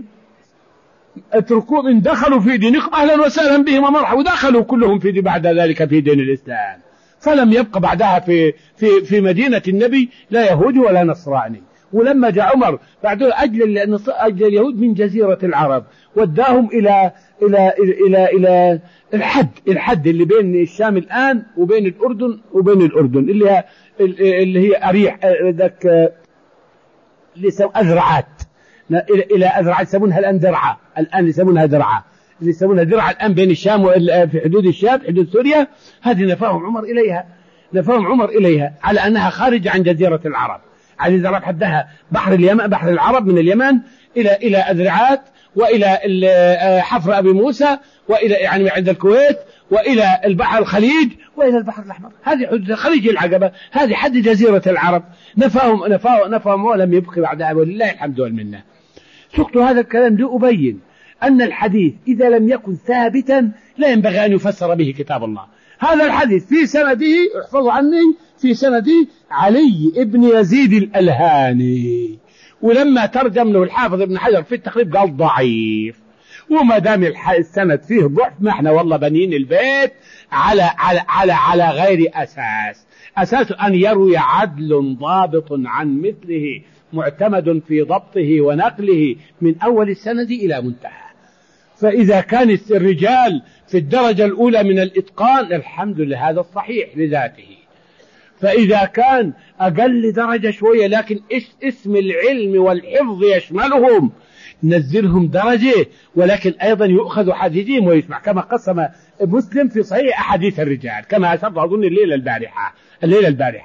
اتركوهم إن دخلوا في دينكم أهلا وسهلا بهم ومرحبا، ودخلوا كلهم في دي بعد ذلك في دين الإسلام. فلم يبقى بعدها في في في مدينة النبي لا يهودي ولا نصراني. ولما جاء عمر بعد أجل أجل اليهود من جزيرة العرب وداهم إلى إلى إلى إلى الحد الحد اللي بين الشام الآن وبين الأردن وبين الأردن اللي هي اللي هي أريح ذاك اللي يسمونها أذرعات، إلى إلى أذرعات يسمونها الآن درعا، الآن يسمونها درعا اللي يسمونها درعا الآن بين الشام في حدود الشام حدود سوريا. هذه نفاهم عمر إليها نفاهم عمر إليها على أنها خارجة عن جزيرة العرب، على ذلك حدها بحر اليمن بحر العرب من اليمن إلى إلى أذرعات وإلى حفر أبي موسى وإلى يعني عند الكويت وإلى البحر الخليج وإلى البحر الأحمر. هذه حدود خليج العقبة، هذه حد جزيرة العرب. نفاهم نفاهم نفاهم ولم يبقي بعدها ولله الحمد والمنة. سقط هذا الكلام لأبين أن الحديث إذا لم يكن ثابتا لا ينبغي أن يفسر به كتاب الله. هذا الحديث في سنده احفظوا عني في سنده علي ابن يزيد الألهاني، ولما ترجم له الحافظ ابن حجر في التقريب قال ضعيف. وما دام السند فيه ضعف ما احنا والله بنين البيت على على على على غير أساس أساس أن يروي عدل ضابط عن مثله معتمد في ضبطه ونقله من أول السند إلى منتهى. فإذا كان الرجال في الدرجة الأولى من الإتقان الحمد لله هذا الصحيح لذاته. فإذا كان أقل درجة شوية لكن اسم العلم والحفظ يشملهم نزلهم درجة، ولكن أيضا يؤخذ حديثهم ويسمع كما قسم مسلم في صحيح أحاديث الرجال كما أشرت أظن الليلة البارحة الليلة البارحة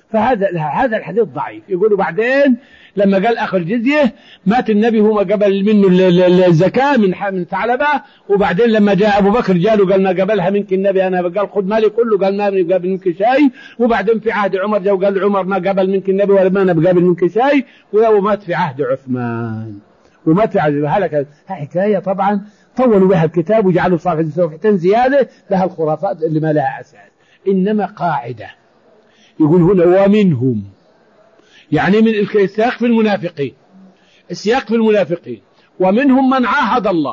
فهذا هذا الحديث ضعيف. يقولوا بعدين لما قال أخذ الجزية مات النبي هو ما قبل منه الزكاة من من ثعلبة، وبعدين لما جاء أبو بكر جاله قال ما قبلها منك النبي، أنا قال خذ مالي كله، قال ما قبل منك شيء. وبعدين في عهد عمر جاء وقال عمر ما قبل منك النبي ولا ما أنا قبل منك شيء، ومات في عهد عثمان ومات في عهد هلك. حكاية طبعا طولوا بها الكتاب وجعلوا صفحتين زيادة لها الخرافات اللي ما لها أساس. إنما قاعدة يقول هنا ومنهم، يعني من السياق في المنافقين، السياق في المنافقين ومنهم من عاهد الله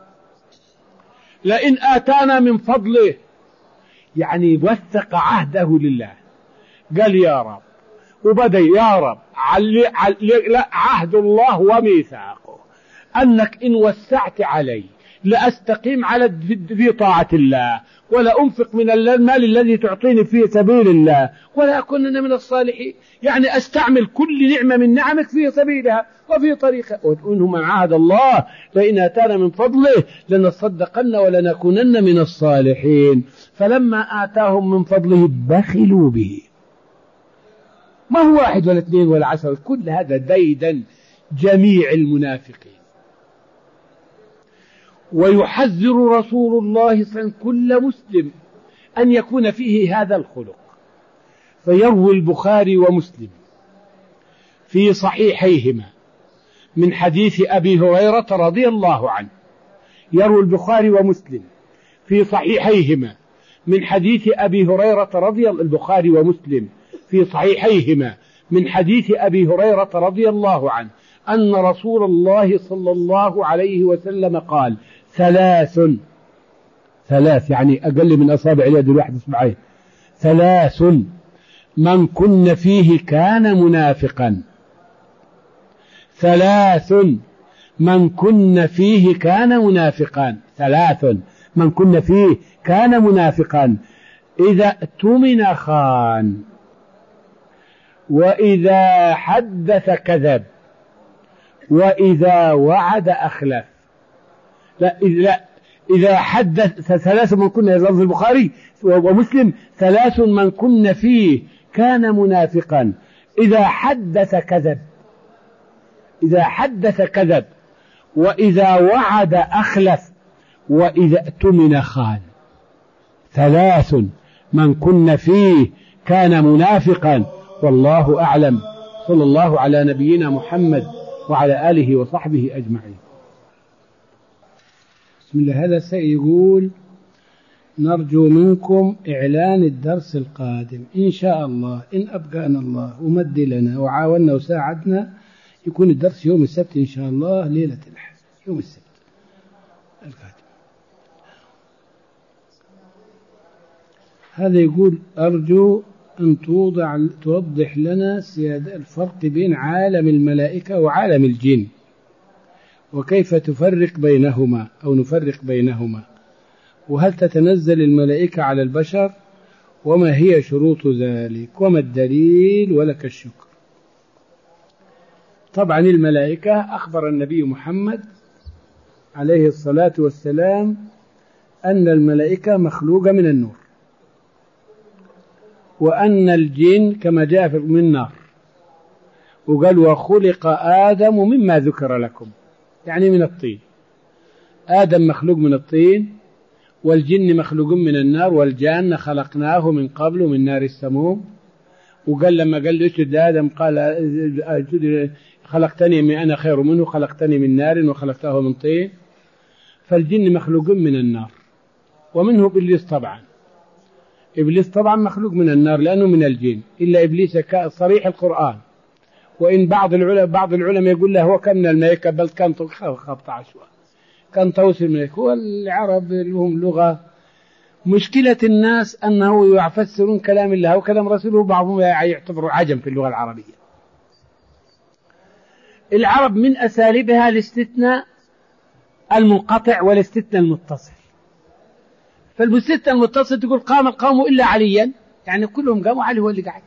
لئن آتانا من فضله، يعني وثق عهده لله، قال يا رب وبدأ يا رب علي علي لا عهد الله وميثاقه أنك إن وسعت علي لأستقيم على في طاعة الله ولا أنفق من المال الذي تعطيني في سبيل الله ولا أكونن من الصالحين، يعني أستعمل كل نعمة من نعمك في سبيلها وفي طريقها. وإنهم من عهد الله لئن آتانا من فضله لنصدقن ولنكونن من الصالحين، فلما آتاهم من فضله بخلوا به. ما هو واحد ولا اثنين ولا عشرة، كل هذا ديدا جميع المنافقين. ويحذر رسول الله صلى الله عليه وسلم كل مسلم أن يكون فيه هذا الخلق. فيروي البخاري ومسلم في صحيحيهما من حديث أبي هريرة رضي الله عنه، يروي البخاري ومسلم في صحيحيهما من حديث أبي هريرة رضي البخاري ومسلم في صحيحيهما من حديث أبي هريرة رضي الله عنه أن رسول الله صلى الله عليه وسلم قال ثلاث ثلاث يعني أقل من أصابع اليد الواحد إصبعين، ثلاث من كن فيه كان منافقا، ثلاث من كن فيه كان منافقا، ثلاث من كن فيه كان منافقا، إذا اؤتمن خان، وإذا حدث كذب، وإذا وعد أخلف. لا لا إذا حدث ثلاث من كنا، لفظ البخاري ومسلم ثلاث من كن فيه كان منافقا، إذا حدث كذب، إذا حدث كذب، وإذا وعد أخلف، وإذا اؤتمن خان. ثلاث من كن فيه كان منافقا. والله أعلم. صلى الله على نبينا محمد وعلى آله وصحبه أجمعين. بسم الله. هذا سيقول نرجو منكم إعلان الدرس القادم إن شاء الله، إن أبقانا الله ومد لنا وعاوننا وساعدنا، يكون الدرس يوم السبت إن شاء الله، ليلة الأحد يوم السبت القادم. هذا يقول أرجو أن توضع توضح لنا سيادة الفرق بين عالم الملائكة وعالم الجن، وكيف تفرق بينهما أو نفرق بينهما، وهل تتنزل الملائكة على البشر، وما هي شروط ذلك، وما الدليل، ولك الشكر. طبعا الملائكة أخبر النبي محمد عليه الصلاة والسلام أن الملائكة مخلوقة من النور، وأن الجن كما جاء من نار، وقال وخلق آدم مما ذكر لكم، يعني من الطين. آدم مخلوق من الطين، والجن مخلوق من النار، والجان خلقناه من قبل من نار السموم. وقال لما قال له اسجد آدم قال خلقتني من أنا خير منه، خلقتني من نار وخلقته من طين. فالجن مخلوق من النار، ومنه إبليس طبعا. إبليس طبعا مخلوق من النار لأنه من الجن، إلا إبليس صريح القرآن. وإن بعض العلماء بعض العلماء يقول له هو كان من الملائكة، بل كان خبط عشوة، كان طوس الملائكة. والعرب لهم لغة، مشكلة الناس أنه يفسرون كلام الله وكلام رسوله، بعضهم يعتبروا عجم في اللغة العربية. العرب من أساليبها الاستثناء المنقطع والاستثناء المتصل. فالمستثنى المتصل تقول قام القوم إلا عليا، يعني كلهم قاموا، علي هو اللي قاعد.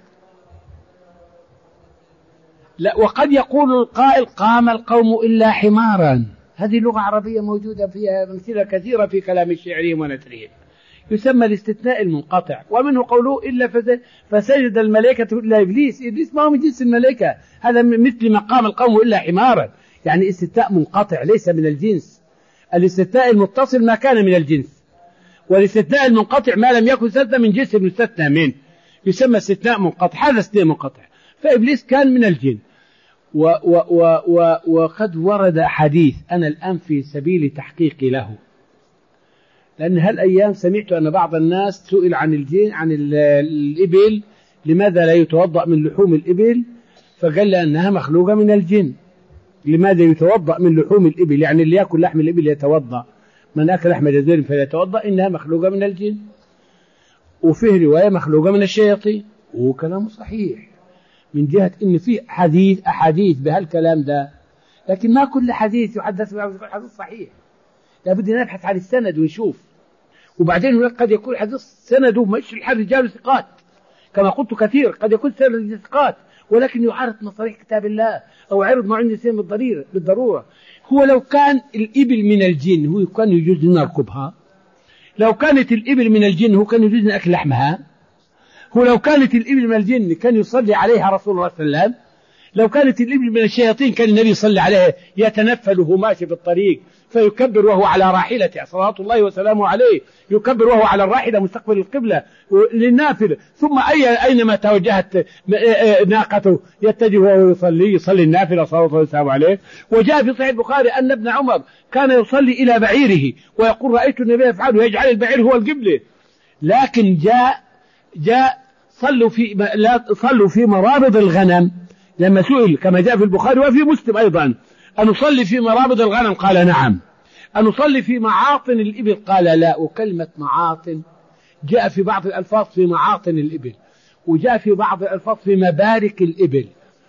لا، وقد يقول القائل قام القوم إلا حمارا. هذه لغة عربية موجودة فيها أمثلة كثيرة في كلام الشعري ونثرهم. يسمى الاستثناء المنقطع. ومنه قوله إلا فسجد الملائكة إلا إبليس. إبليس ما هو من جنس الملائكة، هذا مثل مقام القوم إلا حمارا، يعني استثناء منقطع ليس من الجنس. الاستثناء المتصل ما كان من الجنس، والاستثناء المنقطع ما لم يكن استثناء من جنس المستثنى منه يسمى استثناء منقطع. هذا استثناء منقطع. فإبليس كان من الجن. و و و و وقد ورد حديث أنا الآن في سبيل تحقيقي له، لأن هالأيام سمعت أن بعض الناس سئل عن الجن عن الإبل لماذا لا يتوضأ من لحوم الإبل، فقال لأنها مخلوقة من الجن. لماذا يتوضأ من لحوم الإبل؟ يعني اللي يأكل لحم الإبل يتوضأ، من أكل لحم جزور فيتوضأ، إنها مخلوقة من الجن. وفيه رواية مخلوقة من الشياطين، وكلام صحيح من جهة إن في حديث أحاديث بهالكلام ده، لكن ما كل حديث يحدث به حديث صحيح، لابد أن نبحث عن السند ونشوف. وبعدين هناك قد يكون حديث سنده مش الحال رجال ثقات كما قلت كثير، قد يكون سند ثقات ولكن يعارض مصاريح كتاب الله أو عرض ما عنده سين بالضرورة. هو لو كان الإبل من الجن هو كان يجوز أن نركبها، لو كانت الإبل من الجن هو كان يجوز أن أكل لحمها، هو لو كانت الإبل من الجن كان يصلي عليها رسول الله صلى الله عليه وسلم، لو كانت الإبل من الشياطين كان النبي صلى عليه يتنفل وهو ماشي في الطريق فيكبر وهو على راحلته صلوات الله وسلامه عليه، يكبر وهو على الراحلة مستقبل القبلة للنافلة، ثم أي أينما توجهت ناقته يتجه وهو يصلي يصلي النافلة صلوات الله وسلامه عليه. وجاء في صحيح البخاري أن ابن عمر كان يصلي إلى بعيره ويقول رأيت النبي يفعله يجعل البعير هو القبلة. لكن جاء جاء صلوا في لا صلوا في مرابض الغنم، لما سئل كما جاء في البخاري وفي مسلم أيضا أن نصلي في مرابض الغنم قال نعم، أن نصلي في معاطن الإبل قال لا. وكلمة معاطن جاء في بعض الألفاظ في معاطن الإبل، وجاء في بعض الألفاظ في مبارك الإبل،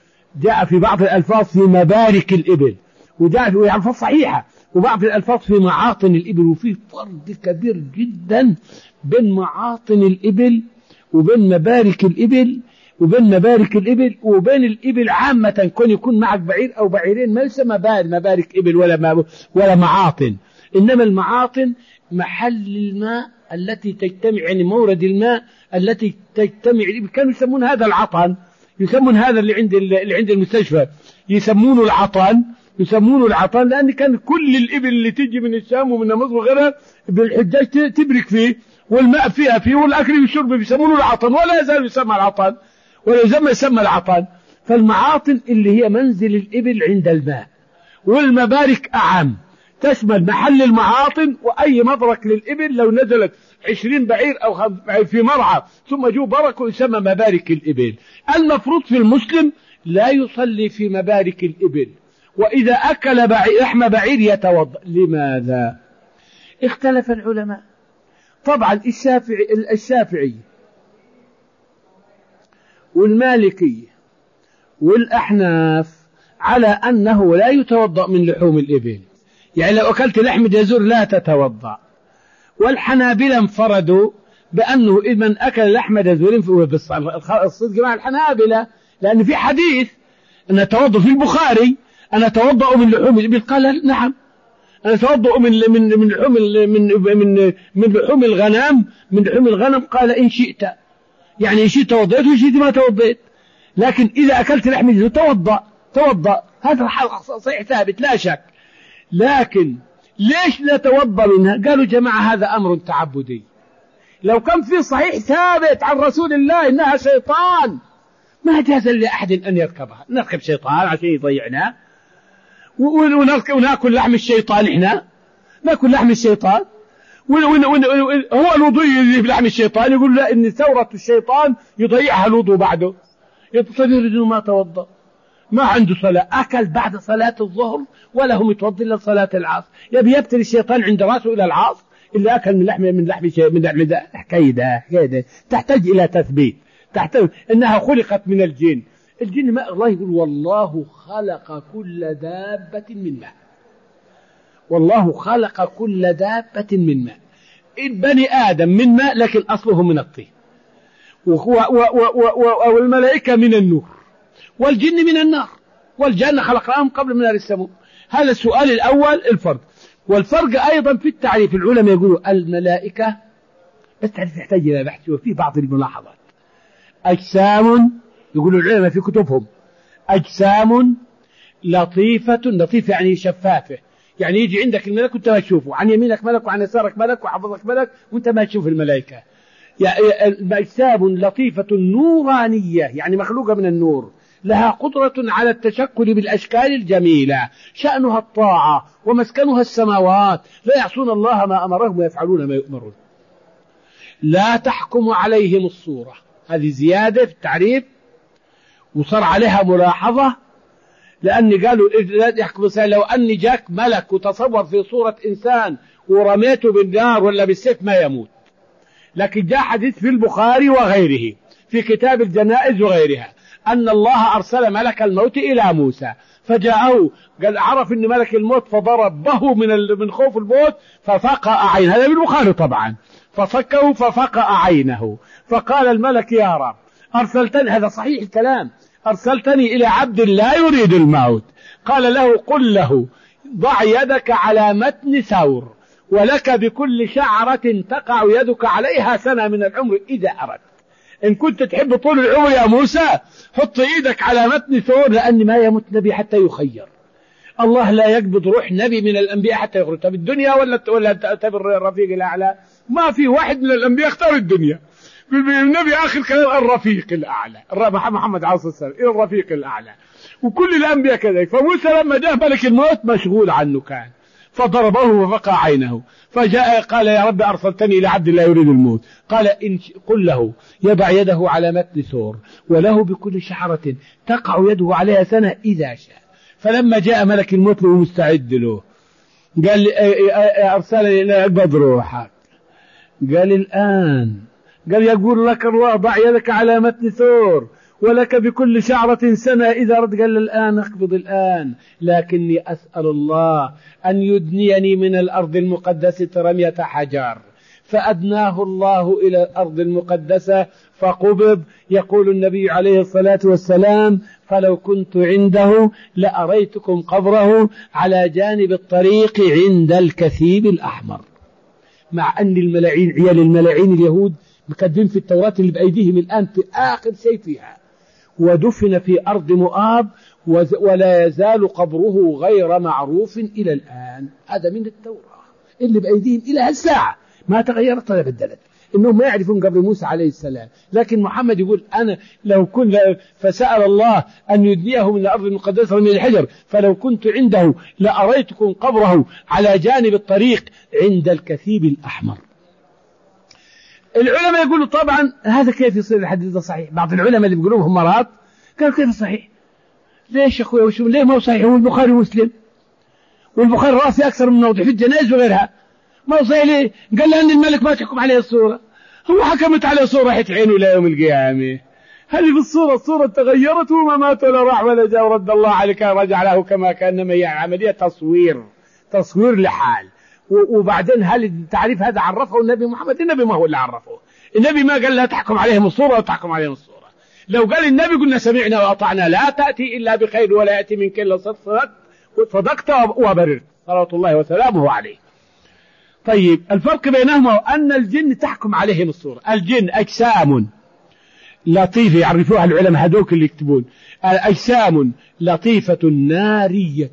جاء في بعض الألفاظ في مبارك الإبل وجاء في ألفاظ صحيحة، وبعض الألفاظ في معاطن الإبل. وفي فرق كبير جدا بين معاطن الإبل وبين مبارك الإبل وبين مبارك الإبل وبين الإبل عامة، كون يكون معك بعير أو بعيرين ما يسمى مبارك إبل ولا ولا معاطن، إنما المعاطن محل الماء التي تجتمع، يعني مورد الماء التي تجتمع. كانوا يسمون هذا العطن، يسمون هذا اللي عند اللي عند المستشفى يسمونه العطن، يسمونه العطن لأن كان كل الإبل اللي تيجي من الشام ومن مصر وغيرها بالحجاج تبرك فيه والماء فيها فيه والأكل والشرب بيسمونه العطن، ولا يزال يسمى العطن ولا يسمى يسمى العطن. فالمعاطن اللي هي منزل الإبل عند الماء، والمبارك أعم تشمل محل المعاطن وأي مبرك للإبل لو نزلت عشرين بعير أو خمس بعير في مرعى ثم جو بركه يسمى مبارك الإبل. المفروض في المسلم لا يصلي في مبارك الإبل، وإذا أكل بعير لحم بعير يتوضأ. لماذا؟ اختلف العلماء. طبعا الشافعي الشافعي والمالكي والأحناف على أنه لا يتوضأ من لحوم الإبل، يعني لو أكلت لحم جزور لا تتوضأ. والحنابلة انفردوا بأنه من أكل لحم جزور الصدق مع الحنابلة، لأن في حديث أن أتوضأ في البخاري أنا أتوضأ من لحوم الإبل، قال نعم أنا أتوضأ من من من لحوم من من من لحوم الغنم من لحوم الغنم قال إن شئت، يعني إن شئت توضأت وإن شئت ما توضأت، لكن إذا أكلت لحم جزور توضأ توضأ هذا صحيح ثابت لا شك. لكن ليش نتوضأ منها؟ قالوا جماعة هذا أمر تعبدي، لو كان في صحيح ثابت عن رسول الله إنها شيطان ما جاز لأحد أن يركبها. نركب شيطان عشان يضيعنا ونأكل لحم الشيطان، إحنا نأكل لحم الشيطان هو الوضوء يجي في لحم الشيطان، يقول لا إن ثورة الشيطان يضيعها الوضوء بعده، يتصدر إنه ما توضأ ما عنده صلاة، أكل بعد صلاة الظهر ولا هم يتوضأ إلا صلاة العصر، يبي يبتل الشيطان عند رأسه إلى العصر اللي أكل من لحم من لحم شيء من لحم ده. حكاية حكاية تحتاج إلى تثبيت، تحتاج إنها خلقت من الجن. الجن ما الله يقول والله خلق كل دابة من ماء، والله خلق كل دابة من ماء. البني آدم من ماء لكن أصله من الطين، والملائكة من النور، والجن من النار، والجنة خلقناهم قبل من نار السموم. هذا السؤال الأول الفرق. والفرق أيضا في التعريف، العلماء يقولوا الملائكة بس تحتاج إلى بحث وفي بعض الملاحظات. أجسام يقولوا العلماء في كتبهم أجسام لطيفة، لطيفة يعني شفافة، يعني يجي عندك الملك وانت ما تشوفه، عن يمينك ملك وعن يسارك ملك وحفظك ملك وانت ما تشوف الملائكة. يعني أجسام لطيفة نورانية يعني مخلوقة من النور، لها قدرة على التشكل بالأشكال الجميلة، شأنها الطاعة ومسكنها السماوات، لا يعصون الله ما أمرهم ويفعلون ما يؤمرون. لا تحكم عليهم الصورة، هذه زيادة في التعريف وصار عليها ملاحظة، لأن قالوا لا يحكم لو أني جاك ملك وتصور في صورة إنسان ورميته بالنار ولا بالسيف ما يموت. لكن جاء حديث في البخاري وغيره في كتاب الجنائز وغيرها أن الله أرسل ملك الموت إلى موسى فجاءه، قال عرف أن ملك الموت فضربه من من خوف الموت ففقأ عينه، هذا بالبخاري طبعا، فصكه ففقأ عينه، فقال الملك يا رب أرسلتني، هذا صحيح الكلام، أرسلتني إلى عبد لا يريد الموت، قال له قل له ضع يدك على متن ثور ولك بكل شعرة تقع يدك عليها سنة من العمر إذا أردت. إن كنت تحب طول العمر يا موسى حط إيدك على متن ثور، لأن ما يموت نبي حتى يخير. الله لا يقبض روح نبي من الأنبياء حتى يخرج. طب الدنيا ولا ولا تبر الرفيق الأعلى؟ ما في واحد من الأنبياء اختار الدنيا. النبي آخر كلام الرفيق الأعلى، محمد عليه الصلاة والسلام إلى الرفيق الأعلى، وكل الأنبياء كذلك. فموسى لما جاء ملك الموت مشغول عنه كان، فضربه وفقع عينه، فجاء قال يا رب أرسلتني إلى عبد لا يريد الموت، قال إن قل له يضع يده على متن ثور وله بكل شعرة تقع يده عليها سنة إذا شاء. فلما جاء ملك الموت وهو مستعد له قال أرسلني إلى أقبض روحك، قال الآن، قال يقول لك الله ضع يدك على متن ثور ولك بكل شعرة سنة إذا رد، قال الآن اقبض الآن، لكني أسأل الله أن يدنيني من الأرض المقدسة رمية حجر، فأدناه الله إلى الأرض المقدسة فقبض. يقول النبي عليه الصلاة والسلام فلو كنت عنده لأريتكم قبره على جانب الطريق عند الكثيب الأحمر. مع أن الملاعين عيال الملاعين اليهود مقدمين في التوراة اللي بأيديهم الآن في آخر شيء فيها، ودفن في أرض مؤاب ولا يزال قبره غير معروف إلى الآن. هذا من التوراة اللي بأيديهم إلى هالساعة ما تغيرت ولا بدلت، إنهم ما يعرفون قبر موسى عليه السلام. لكن محمد يقول أنا لو كنت، فسأل الله أن يدنيه من الأرض المقدسة من الحجر، فلو كنت عنده لأريتكم قبره على جانب الطريق عند الكثيب الأحمر. العلماء يقولوا طبعا هذا كيف يصير الحديث ده صحيح؟ بعض العلماء اللي بيقولوا هم مرات قالوا كيف صحيح؟ ليش يا أخويا وشو ليه ما هو صحيح؟ هو البخاري ومسلم، والبخاري راسي أكثر من موضع في الجنائز وغيرها، ما هو صحيح ليه؟ قال لأن الملك ما تحكم عليه الصورة، هو حكمت عليه صورة راحت عينه إلى يوم القيامة. هذه بالصورة، الصورة تغيرت وما مات ولا راح ولا جاء ورد الله عليك رجع له كما كان، هي عملية تصوير، تصوير لحال. وبعدين هل التعريف هذا عرفه النبي محمد؟ النبي ما هو اللي عرفه، النبي ما قال لا تحكم عليهم الصورة وتحكم عليهم الصورة. لو قال النبي قلنا سمعنا وأطعنا، لا تأتي إلا بخير ولا يأتي من كل صدقت صدقت وبررت صلوات الله وسلامه عليه. طيب الفرق بينهما أن الجن تحكم عليهم الصورة. الجن أجسام لطيفة يعرفوها العلماء هذوك اللي يكتبون، أجسام لطيفة نارية،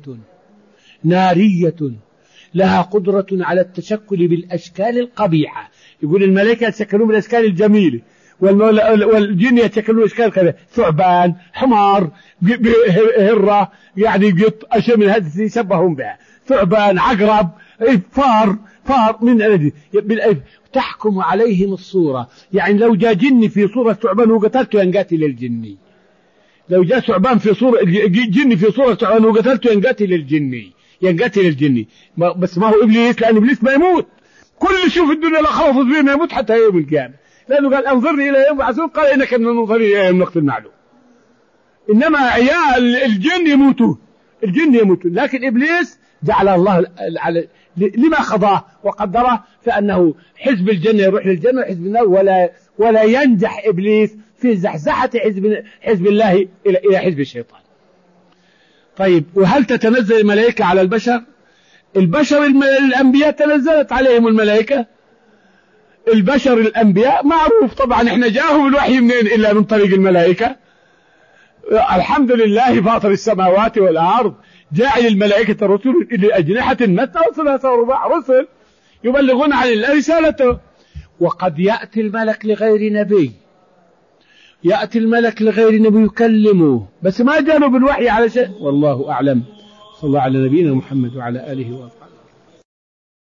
نارية لها قدرة على التشكل بالأشكال القبيحة. يقول الملائكة يتشكلون بالأشكال الجميلة، والجن يتشكلون بالأشكال كذا، ثعبان، حمار، هرة، يعني قط، أشياء من هذه يشبهون بها، ثعبان، عقرب، فار، فار من الذي تحكم عليهم الصورة. يعني لو جاء جني في صورة ثعبان وقتلته ينقتل الجني، لو جاء ثعبان في صورة جني في صورة ثعبان وقتلته ينقتل الجني، ينقتل الجني. بس ما هو إبليس، لأن إبليس ما يموت، كل شيء في الدنيا لا خلصت به ما يموت حتى يوم القيامة، لأنه قال أنظرني إلى يوم يبعثون، قال إنك من المنظرين إلى يوم نقتل معلوم. إنما عيال الجن يموتون، الجن يموتون، لكن إبليس جعل الله على لما خضاه وقدره، فأنه حزب الجنة يروح للجنة وحزب النار، ولا ولا ينجح إبليس في زحزحة حزب حزب الله إلى إلى حزب الشيطان. طيب وهل تتنزل الملائكة على البشر؟ البشر الأنبياء تنزلت عليهم الملائكة، البشر الأنبياء معروف طبعا، احنا جاءهم الوحي منين إلا من طريق الملائكة. الحمد لله فاطر السماوات والأرض، جاعل الملائكة رسل لأجنحة مثنى وثلاث ورباع، رسل يبلغون عن الله رسالته. وقد يأتي الملك لغير نبي، يأتي الملك لغير نبي يكلمه، بس ما جاءوا بالوحي على شيء، والله أعلم. صلى الله على نبينا محمد وعلى آله وأصحابه.